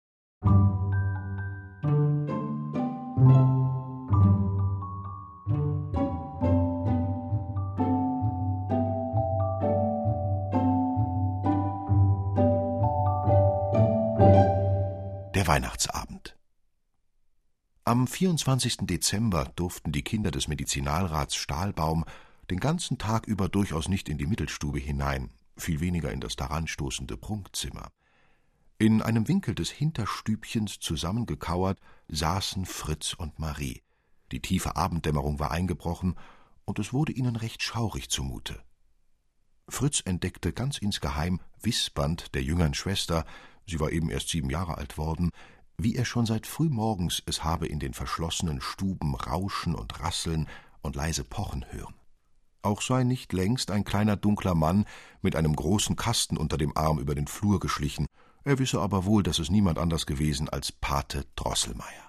Der Weihnachtsabend. Am 24. Dezember durften die Kinder des Medizinalrats Stahlbaum den ganzen Tag über durchaus nicht in die Mittelstube hinein, viel weniger in das daranstoßende Prunkzimmer. In einem Winkel des Hinterstübchens zusammengekauert saßen Fritz und Marie. Die tiefe Abenddämmerung war eingebrochen, und es wurde ihnen recht schaurig zumute. Fritz entdeckte ganz insgeheim wispernd der jüngern Schwester, sie war eben erst 7 Jahre alt worden, wie er schon seit frühmorgens es habe in den verschlossenen Stuben rauschen und rasseln und leise pochen hören. Auch sei nicht längst ein kleiner dunkler Mann mit einem großen Kasten unter dem Arm über den Flur geschlichen, er wisse aber wohl, dass es niemand anders gewesen als Pate Drosselmeier.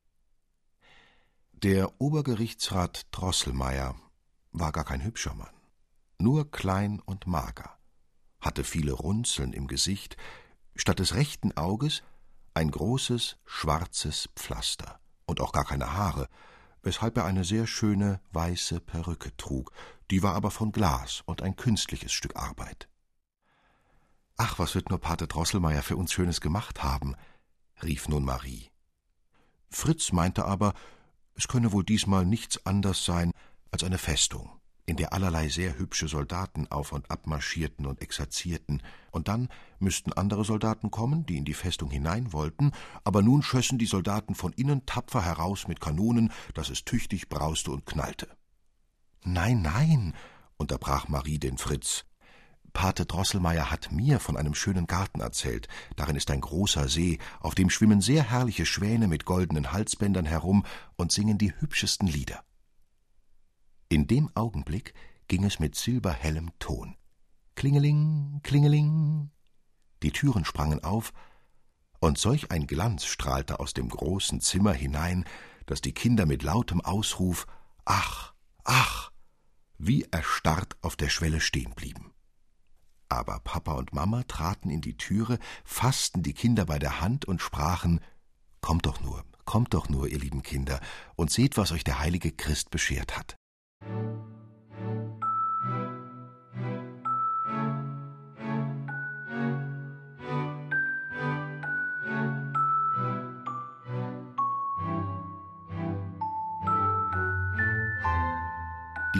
Der Obergerichtsrat Drosselmeier war gar kein hübscher Mann, nur klein und mager, hatte viele Runzeln im Gesicht, statt des rechten Auges ein großes, schwarzes Pflaster und auch gar keine Haare, weshalb er eine sehr schöne, weiße Perücke trug, die war aber von Glas und ein künstliches Stück Arbeit. »Ach, was wird nur Pate Drosselmeier für uns Schönes gemacht haben«, rief nun Marie. Fritz meinte aber, es könne wohl diesmal nichts anders sein als eine Festung, in der allerlei sehr hübsche Soldaten auf und ab marschierten und exerzierten, und dann müssten andere Soldaten kommen, die in die Festung hinein wollten, aber nun schössen die Soldaten von innen tapfer heraus mit Kanonen, dass es tüchtig brauste und knallte. »Nein, nein«, unterbrach Marie den Fritz, »Pate Drosselmeier hat mir von einem schönen Garten erzählt, darin ist ein großer See, auf dem schwimmen sehr herrliche Schwäne mit goldenen Halsbändern herum und singen die hübschesten Lieder.« In dem Augenblick ging es mit silberhellem Ton. Klingeling, klingeling. Die Türen sprangen auf, und solch ein Glanz strahlte aus dem großen Zimmer hinein, dass die Kinder mit lautem Ausruf »Ach, ach«, wie erstarrt auf der Schwelle stehen blieben. Aber Papa und Mama traten in die Türe, fassten die Kinder bei der Hand und sprachen: »Kommt doch nur, ihr lieben Kinder, und seht, was euch der heilige Christ beschert hat.«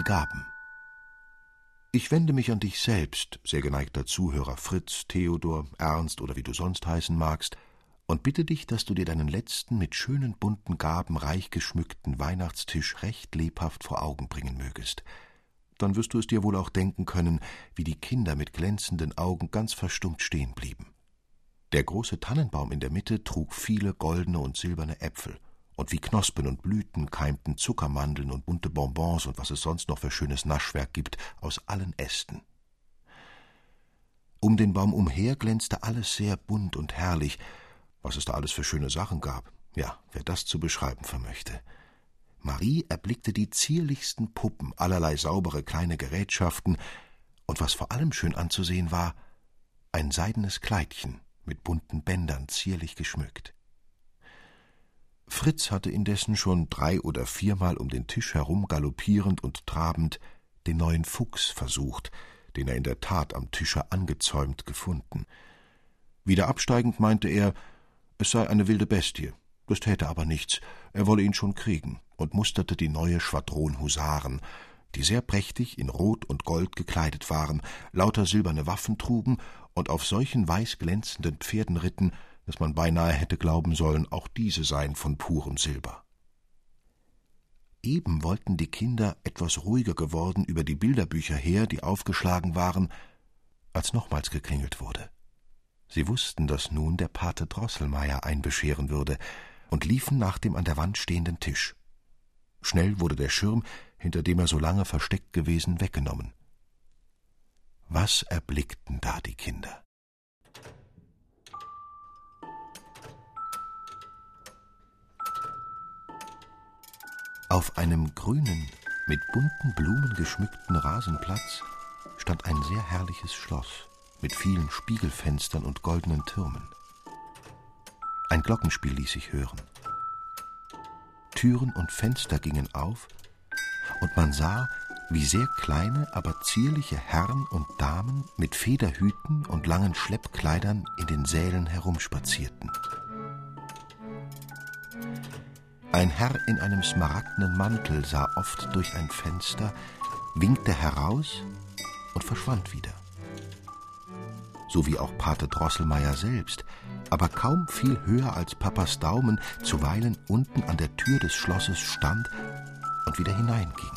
Gaben. Ich wende mich an dich selbst, sehr geneigter Zuhörer Fritz, Theodor, Ernst oder wie du sonst heißen magst, und bitte dich, dass du dir deinen letzten, mit schönen bunten Gaben reich geschmückten Weihnachtstisch recht lebhaft vor Augen bringen mögest. Dann wirst du es dir wohl auch denken können, wie die Kinder mit glänzenden Augen ganz verstummt stehen blieben. Der große Tannenbaum in der Mitte trug viele goldene und silberne Äpfel, und wie Knospen und Blüten keimten Zuckermandeln und bunte Bonbons und was es sonst noch für schönes Naschwerk gibt, aus allen Ästen. Um den Baum umher glänzte alles sehr bunt und herrlich, was es da alles für schöne Sachen gab. Ja, wer das zu beschreiben vermöchte. Marie erblickte die zierlichsten Puppen, allerlei saubere kleine Gerätschaften, und was vor allem schön anzusehen war, ein seidenes Kleidchen mit bunten Bändern zierlich geschmückt. Fritz hatte indessen schon 3 oder 4 Mal um den Tisch herum galoppierend und trabend den neuen Fuchs versucht, den er in der Tat am Tische angezäumt gefunden. Wieder absteigend meinte er, es sei eine wilde Bestie, das täte aber nichts, er wolle ihn schon kriegen, und musterte die neue Schwadron Husaren, die sehr prächtig in Rot und Gold gekleidet waren, lauter silberne Waffen trugen und auf solchen weiß glänzenden Pferden ritten, dass man beinahe hätte glauben sollen, auch diese seien von purem Silber. Eben wollten die Kinder, etwas ruhiger geworden, über die Bilderbücher her, die aufgeschlagen waren, als nochmals geklingelt wurde. Sie wussten, dass nun der Pate Drosselmeier einbescheren würde, und liefen nach dem an der Wand stehenden Tisch. Schnell wurde der Schirm, hinter dem er so lange versteckt gewesen, weggenommen. Was erblickten da die Kinder? Auf einem grünen, mit bunten Blumen geschmückten Rasenplatz stand ein sehr herrliches Schloss mit vielen Spiegelfenstern und goldenen Türmen. Ein Glockenspiel ließ sich hören. Türen und Fenster gingen auf, und man sah, wie sehr kleine, aber zierliche Herren und Damen mit Federhüten und langen Schleppkleidern in den Sälen herumspazierten. Ein Herr in einem smaragdenen Mantel sah oft durch ein Fenster, winkte heraus und verschwand wieder. So wie auch Pate Drosselmeier selbst, aber kaum viel höher als Papas Daumen, zuweilen unten an der Tür des Schlosses stand und wieder hineinging.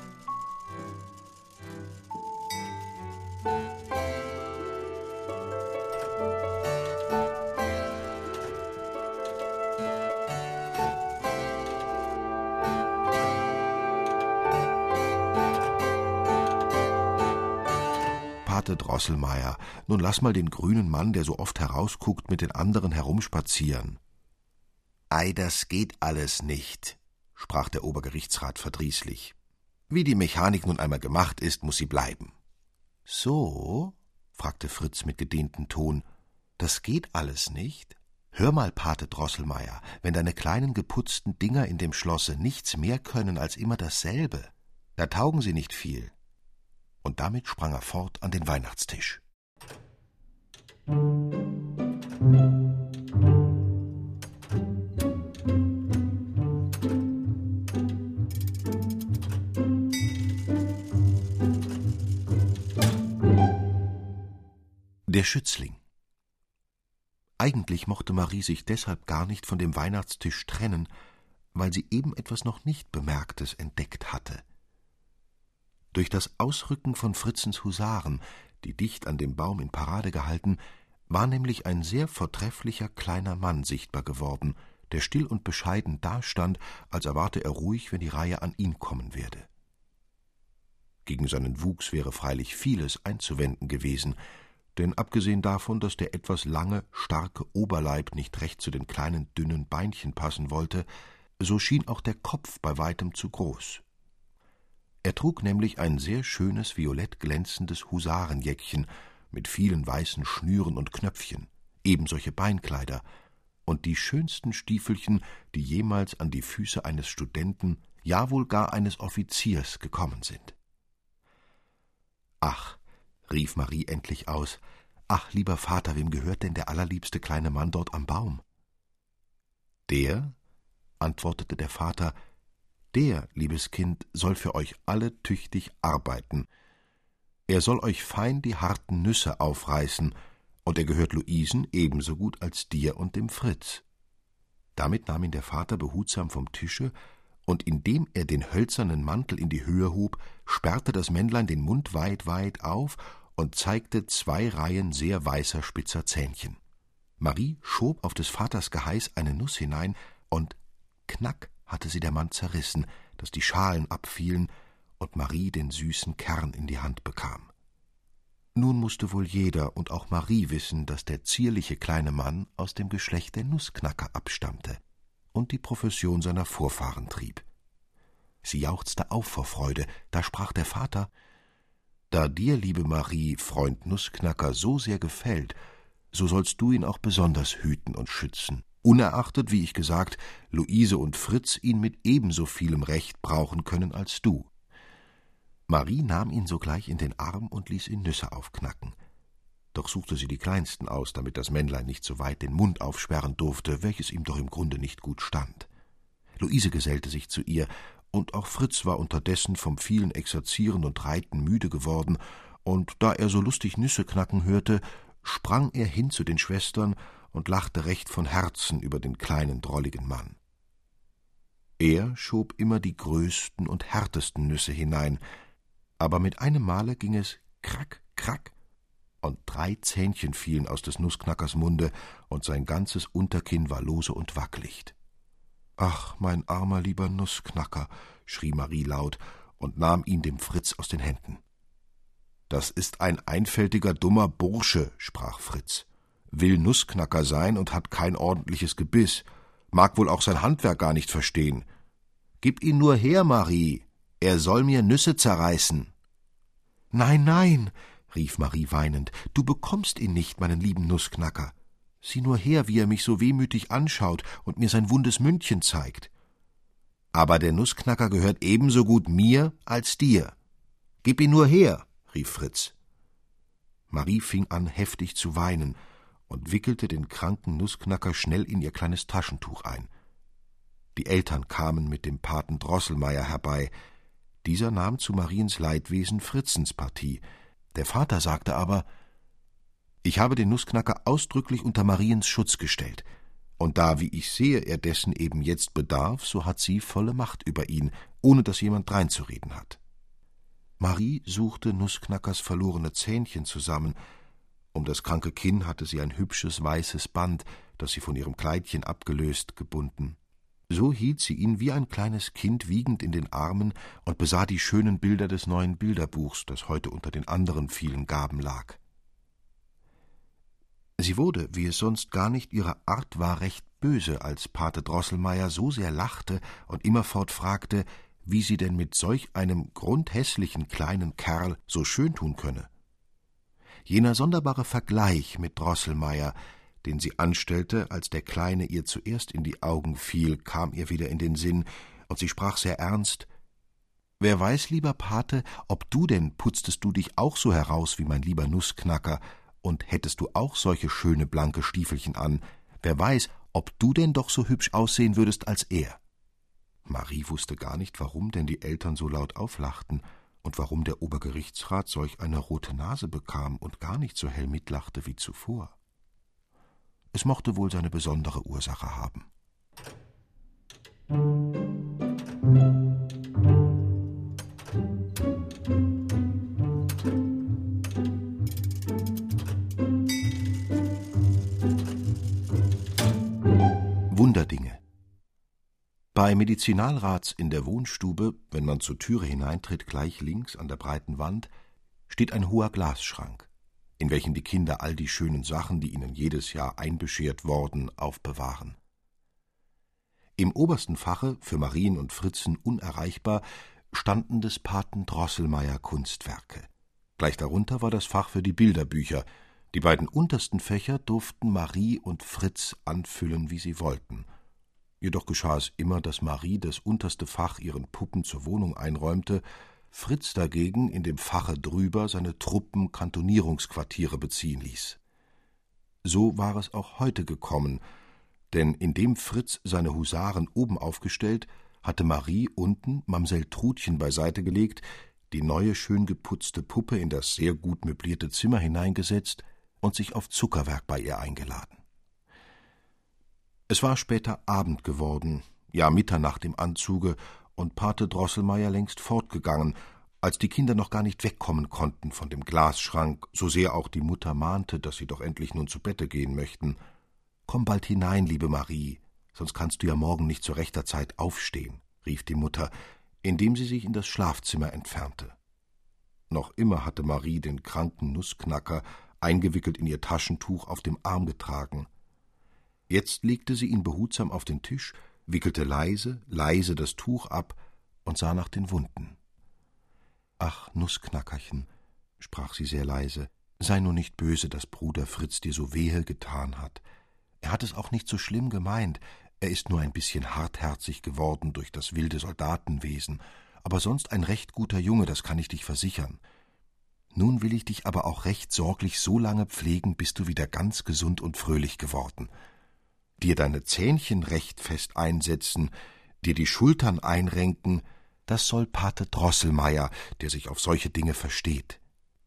Drosselmeier, nun lass mal den grünen Mann, der so oft herausguckt, mit den anderen herumspazieren. Ei, das geht alles nicht, sprach der Obergerichtsrat verdrießlich. Wie die Mechanik nun einmal gemacht ist, muß sie bleiben. So? Fragte Fritz mit gedehntem Ton. Das geht alles nicht? Hör mal, Pate Drosselmeier, wenn deine kleinen geputzten Dinger in dem Schlosse nichts mehr können als immer dasselbe, da taugen sie nicht viel. Und damit sprang er fort an den Weihnachtstisch. Der Schützling. Eigentlich mochte Marie sich deshalb gar nicht von dem Weihnachtstisch trennen, weil sie eben etwas noch nicht Bemerktes entdeckt hatte. Durch das Ausrücken von Fritzens Husaren, die dicht an dem Baum in Parade gehalten, war nämlich ein sehr vortrefflicher kleiner Mann sichtbar geworden, der still und bescheiden dastand, als erwarte er ruhig, wenn die Reihe an ihn kommen werde. Gegen seinen Wuchs wäre freilich vieles einzuwenden gewesen, denn abgesehen davon, dass der etwas lange, starke Oberleib nicht recht zu den kleinen, dünnen Beinchen passen wollte, so schien auch der Kopf bei weitem zu groß. Er trug nämlich ein sehr schönes, violett glänzendes Husarenjäckchen mit vielen weißen Schnüren und Knöpfchen, ebensolche Beinkleider und die schönsten Stiefelchen, die jemals an die Füße eines Studenten, ja wohl gar eines Offiziers gekommen sind. »Ach«, rief Marie endlich aus, »ach, lieber Vater, wem gehört denn der allerliebste kleine Mann dort am Baum?« »Der«, antwortete der Vater, Der, liebes Kind, soll für euch alle tüchtig arbeiten. Er soll euch fein die harten Nüsse aufreißen, und er gehört Luisen ebenso gut als dir und dem Fritz.« Damit nahm ihn der Vater behutsam vom Tische, und indem er den hölzernen Mantel in die Höhe hob, sperrte das Männlein den Mund weit, weit auf und zeigte 2 Reihen sehr weißer, spitzer Zähnchen. Marie schob auf des Vaters Geheiß eine Nuss hinein, und knack hatte sie der Mann zerrissen, daß die Schalen abfielen und Marie den süßen Kern in die Hand bekam. Nun mußte wohl jeder und auch Marie wissen, daß der zierliche kleine Mann aus dem Geschlecht der Nussknacker abstammte und die Profession seiner Vorfahren trieb. Sie jauchzte auf vor Freude, da sprach der Vater: »Da dir, liebe Marie, Freund Nussknacker so sehr gefällt, so sollst du ihn auch besonders hüten und schützen, unerachtet, wie ich gesagt, Luise und Fritz ihn mit ebenso vielem Recht brauchen können als du.« Marie nahm ihn sogleich in den Arm und ließ ihn Nüsse aufknacken. Doch suchte sie die kleinsten aus, damit das Männlein nicht so weit den Mund aufsperren durfte, welches ihm doch im Grunde nicht gut stand. Luise gesellte sich zu ihr, und auch Fritz war unterdessen vom vielen Exerzieren und Reiten müde geworden, und da er so lustig Nüsse knacken hörte, sprang er hin zu den Schwestern und lachte recht von Herzen über den kleinen, drolligen Mann. Er schob immer die größten und härtesten Nüsse hinein, aber mit einem Male ging es krack, krack, und 3 Zähnchen fielen aus des Nussknackers Munde, und sein ganzes Unterkinn war lose und wackelig. »Ach, mein armer, lieber Nussknacker«, schrie Marie laut und nahm ihn dem Fritz aus den Händen. »Das ist ein einfältiger, dummer Bursche«, sprach Fritz, »will Nussknacker sein und hat kein ordentliches Gebiss, mag wohl auch sein Handwerk gar nicht verstehen. Gib ihn nur her, Marie, er soll mir Nüsse zerreißen.« »Nein, nein«, rief Marie weinend, »du bekommst ihn nicht, meinen lieben Nussknacker. Sieh nur her, wie er mich so wehmütig anschaut und mir sein wundes Mündchen zeigt.« »Aber der Nussknacker gehört ebenso gut mir als dir. Gib ihn nur her«, rief Fritz. Marie fing an, heftig zu weinen und wickelte den kranken Nussknacker schnell in ihr kleines Taschentuch ein. Die Eltern kamen mit dem Paten Drosselmeier herbei. Dieser nahm zu Mariens Leidwesen Fritzens Partie. Der Vater sagte aber: »Ich habe den Nussknacker ausdrücklich unter Mariens Schutz gestellt, und da, wie ich sehe, er dessen eben jetzt bedarf, so hat sie volle Macht über ihn, ohne dass jemand dreinzureden hat.« Marie suchte Nussknackers verlorene Zähnchen zusammen. Um das kranke Kinn hatte sie ein hübsches weißes Band, das sie von ihrem Kleidchen abgelöst, gebunden. So hielt sie ihn wie ein kleines Kind wiegend in den Armen und besah die schönen Bilder des neuen Bilderbuchs, das heute unter den anderen vielen Gaben lag. Sie wurde, wie es sonst gar nicht ihre Art war, recht böse, als Pate Drosselmeier so sehr lachte und immerfort fragte, wie sie denn mit solch einem grundhässlichen kleinen Kerl so schön tun könne. Jener sonderbare Vergleich mit Drosselmeier, den sie anstellte, als der Kleine ihr zuerst in die Augen fiel, kam ihr wieder in den Sinn, und sie sprach sehr ernst: »Wer weiß, lieber Pate, ob du denn putztest du dich auch so heraus wie mein lieber Nussknacker, und hättest du auch solche schöne blanke Stiefelchen an, wer weiß, ob du denn doch so hübsch aussehen würdest als er.« Marie wusste gar nicht, warum denn die Eltern so laut auflachten und warum der Obergerichtsrat solch eine rote Nase bekam und gar nicht so hell mitlachte wie zuvor. Es mochte wohl seine besondere Ursache haben. Wunderdinge. Bei Medizinalrats in der Wohnstube, wenn man zur Türe hineintritt, gleich links an der breiten Wand, steht ein hoher Glasschrank, in welchem die Kinder all die schönen Sachen, die ihnen jedes Jahr einbeschert worden, aufbewahren. Im obersten Fache, für Marien und Fritzen unerreichbar, standen des Paten Drosselmeier Kunstwerke. Gleich darunter war das Fach für die Bilderbücher. Die beiden untersten Fächer durften Marie und Fritz anfüllen, wie sie wollten. Jedoch geschah es immer, dass Marie das unterste Fach ihren Puppen zur Wohnung einräumte, Fritz dagegen in dem Fache drüber seine Truppen Kantonierungsquartiere beziehen ließ. So war es auch heute gekommen, denn indem Fritz seine Husaren oben aufgestellt, hatte Marie unten Mamsell Trudchen beiseite gelegt, die neue, schön geputzte Puppe in das sehr gut möblierte Zimmer hineingesetzt und sich auf Zuckerwerk bei ihr eingeladen. Es war später Abend geworden, ja Mitternacht im Anzuge, und Pate Drosselmeier längst fortgegangen, als die Kinder noch gar nicht wegkommen konnten von dem Glasschrank, so sehr auch die Mutter mahnte, dass sie doch endlich nun zu Bette gehen möchten. »Komm bald hinein, liebe Marie, sonst kannst du ja morgen nicht zu rechter Zeit aufstehen«, rief die Mutter, indem sie sich in das Schlafzimmer entfernte. Noch immer hatte Marie den kranken Nussknacker, eingewickelt in ihr Taschentuch, auf dem Arm getragen. Jetzt legte sie ihn behutsam auf den Tisch, wickelte leise, leise das Tuch ab und sah nach den Wunden. »Ach, Nussknackerchen«, sprach sie sehr leise, »sei nur nicht böse, dass Bruder Fritz dir so wehe getan hat. Er hat es auch nicht so schlimm gemeint, er ist nur ein bisschen hartherzig geworden durch das wilde Soldatenwesen, aber sonst ein recht guter Junge, das kann ich dich versichern. Nun will ich dich aber auch recht sorglich so lange pflegen, bis du wieder ganz gesund und fröhlich geworden. Dir deine Zähnchen recht fest einsetzen, dir die Schultern einrenken, das soll Pate Drosselmeier, der sich auf solche Dinge versteht.«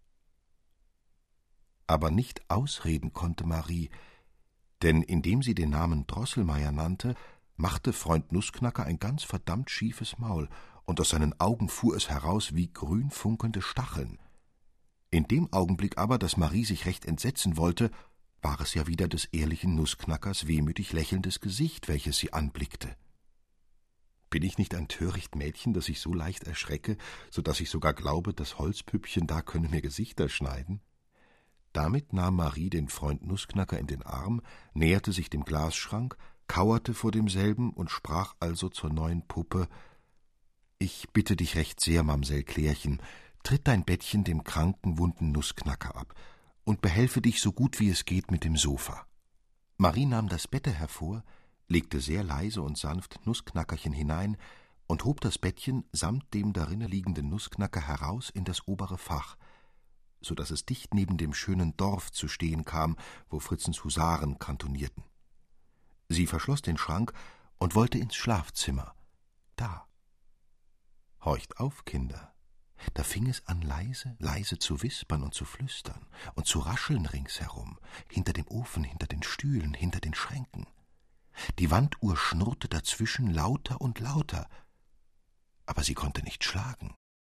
Aber nicht ausreden konnte Marie, denn indem sie den Namen Drosselmeier nannte, machte Freund Nussknacker ein ganz verdammt schiefes Maul, und aus seinen Augen fuhr es heraus wie grün funkelnde Stacheln. In dem Augenblick aber, dass Marie sich recht entsetzen wollte, war es ja wieder des ehrlichen Nussknackers wehmütig lächelndes Gesicht, welches sie anblickte. »Bin ich nicht ein töricht Mädchen, das ich so leicht erschrecke, so daß ich sogar glaube, das Holzpüppchen da könne mir Gesichter schneiden?« Damit nahm Marie den Freund Nussknacker in den Arm, näherte sich dem Glasschrank, kauerte vor demselben und sprach also zur neuen Puppe: »Ich bitte dich recht sehr, Mamsell Klärchen, tritt dein Bettchen dem kranken, wunden Nussknacker ab und behelfe dich so gut wie es geht mit dem Sofa.« Marie nahm das Bette hervor, legte sehr leise und sanft Nussknackerchen hinein und hob das Bettchen samt dem darinne liegenden Nussknacker heraus in das obere Fach, so daß es dicht neben dem schönen Dorf zu stehen kam, wo Fritzens Husaren kantonierten. Sie verschloss den Schrank und wollte ins Schlafzimmer. Da. Horcht auf, Kinder. Da fing es an, leise, leise zu wispern und zu flüstern und zu rascheln ringsherum, hinter dem Ofen, hinter den Stühlen, hinter den Schränken. Die Wanduhr schnurrte dazwischen lauter und lauter, aber sie konnte nicht schlagen.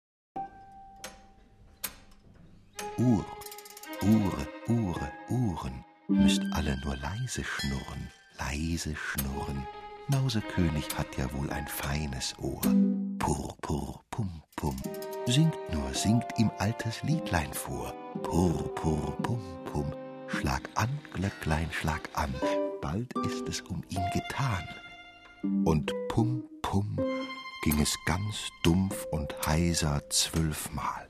Uhr, Uhren, müsst alle nur leise schnurren, leise schnurren. Mausekönig hat ja wohl ein feines Ohr. Purr, purr, pum, pum. Singt nur, singt ihm altes Liedlein vor. Purr, purr, pum, pum. Schlag an, Glöcklein, schlag an. Bald ist es um ihn getan. Und pum, pum ging es ganz dumpf und heiser 12-mal.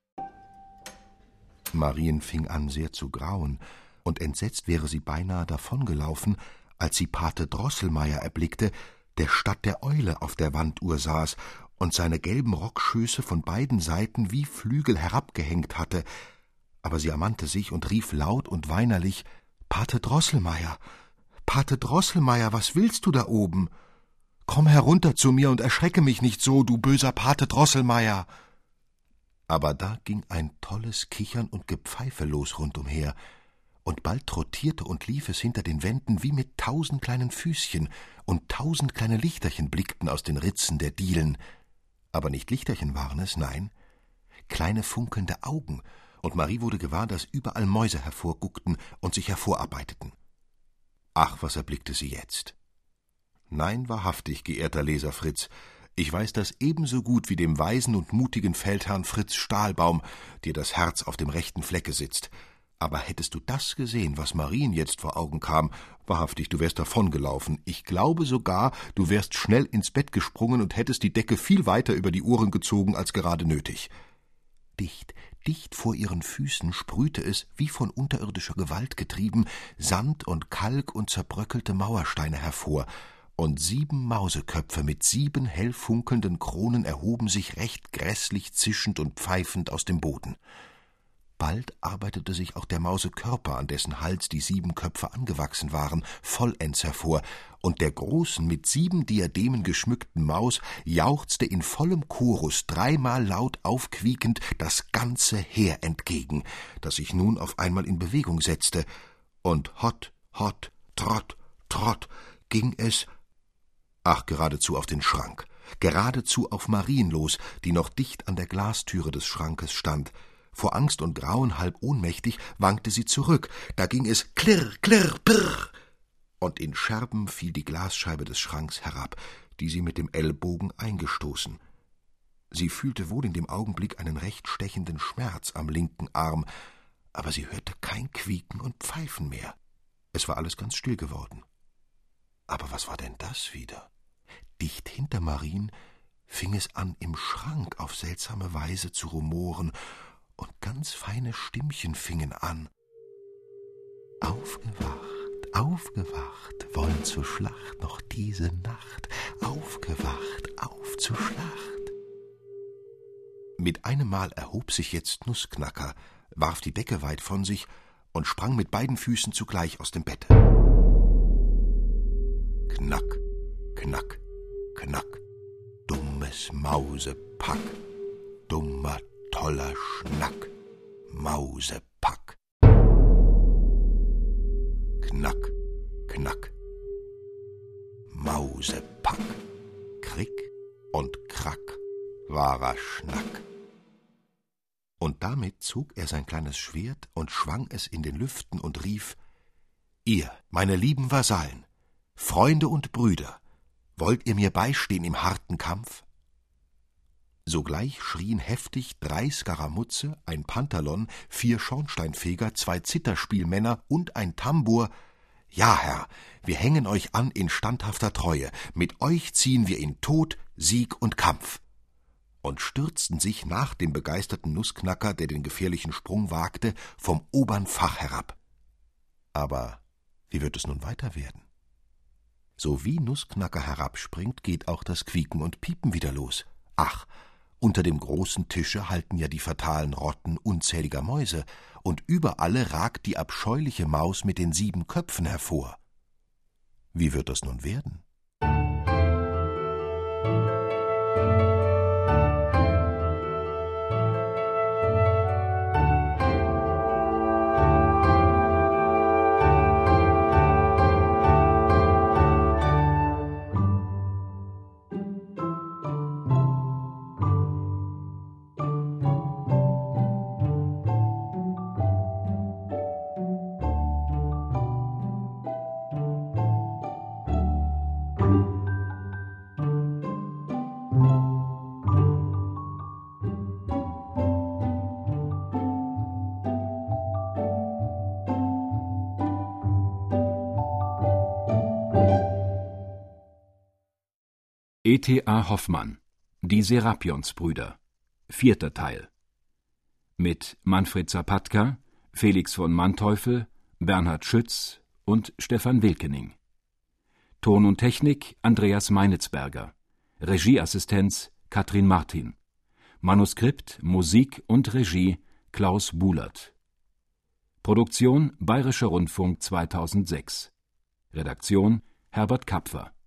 Marien fing an, sehr zu grauen, und entsetzt wäre sie beinahe davongelaufen, als sie Pate Drosselmeier erblickte, der statt der Eule auf der Wanduhr saß und seine gelben Rockschöße von beiden Seiten wie Flügel herabgehängt hatte. Aber sie ermannte sich und rief laut und weinerlich: »Pate Drosselmeier, Pate Drosselmeier, was willst du da oben? Komm herunter zu mir und erschrecke mich nicht so, du böser Pate Drosselmeier!« Aber da ging ein tolles Kichern und Gepfeife los rundumher, und bald trottierte und lief es hinter den Wänden wie mit 1000 kleinen Füßchen, und 1000 kleine Lichterchen blickten aus den Ritzen der Dielen. Aber nicht Lichterchen waren es, nein, kleine funkelnde Augen, und Marie wurde gewahr, dass überall Mäuse hervorguckten und sich hervorarbeiteten. Ach, was erblickte sie jetzt! Nein, wahrhaftig, geehrter Leser Fritz, ich weiß das ebenso gut wie dem weisen und mutigen Feldherrn Fritz Stahlbaum, dir das Herz auf dem rechten Flecke sitzt. Aber hättest du das gesehen, was Marien jetzt vor Augen kam, wahrhaftig, du wärst davongelaufen. Ich glaube sogar, du wärst schnell ins Bett gesprungen und hättest die Decke viel weiter über die Ohren gezogen, als gerade nötig. Dicht, dicht vor ihren Füßen sprühte es, wie von unterirdischer Gewalt getrieben, Sand und Kalk und zerbröckelte Mauersteine hervor, und 7 Mauseköpfe mit 7 hell funkelnden Kronen erhoben sich recht grässlich zischend und pfeifend aus dem Boden. Bald arbeitete sich auch der Mausekörper, an dessen Hals die 7 Köpfe angewachsen waren, vollends hervor, und der großen, mit 7 Diademen geschmückten Maus jauchzte in vollem Chorus 3-mal laut aufquiekend das ganze Heer entgegen, das sich nun auf einmal in Bewegung setzte, und hott, hott, trott, trott ging es, geradezu auf den Schrank, geradezu auf Marien los, die noch dicht an der Glastüre des Schrankes stand. Vor Angst und Grauen halb ohnmächtig wankte sie zurück, da ging es klirr, klirr, brrr, und in Scherben fiel die Glasscheibe des Schranks herab, die sie mit dem Ellbogen eingestoßen. Sie fühlte wohl in dem Augenblick einen recht stechenden Schmerz am linken Arm, aber sie hörte kein Quieken und Pfeifen mehr. Es war alles ganz still geworden. Aber was war denn das wieder? Dicht hinter Marien fing es an, im Schrank auf seltsame Weise zu rumoren, und ganz feine Stimmchen fingen an. Aufgewacht, aufgewacht, wollen zur Schlacht noch diese Nacht. Aufgewacht, auf zur Schlacht. Mit einem Mal erhob sich jetzt Nussknacker, warf die Decke weit von sich und sprang mit beiden Füßen zugleich aus dem Bette. Knack, knack, knack, dummes Mausepack, dummer, toller Schnack, Mausepack. Knack, knack, Mausepack, krick und krack, wahrer Schnack. Und damit zog er sein kleines Schwert und schwang es in den Lüften und rief: »Ihr, meine lieben Vasallen, Freunde und Brüder, wollt ihr mir beistehen im harten Kampf?« Sogleich schrien heftig 3 Skaramuzze, ein Pantalon, 4 Schornsteinfeger, 2 Zitterspielmänner und ein Tambour: »Ja, Herr, wir hängen euch an in standhafter Treue, mit euch ziehen wir in Tod, Sieg und Kampf«, und stürzten sich nach dem begeisterten Nussknacker, der den gefährlichen Sprung wagte, vom obern Fach herab. Aber wie wird es nun weiter werden? So wie Nussknacker herabspringt, geht auch das Quieken und Piepen wieder los. Ach, unter dem großen Tische halten ja die fatalen Rotten unzähliger Mäuse, und über alle ragt die abscheuliche Maus mit den 7 Köpfen hervor. Wie wird das nun werden? E.T.A. Hoffmann, Die Serapionsbrüder, 4. Teil. Mit Manfred Zapatka, Felix von Manteuffel, Bernhard Schütz und Stefan Wilkening. Ton und Technik Andreas Meinitzberger. Regieassistenz Katrin Martin. Manuskript, Musik und Regie Klaus Bulert. Produktion Bayerischer Rundfunk 2006. Redaktion Herbert Kapfer.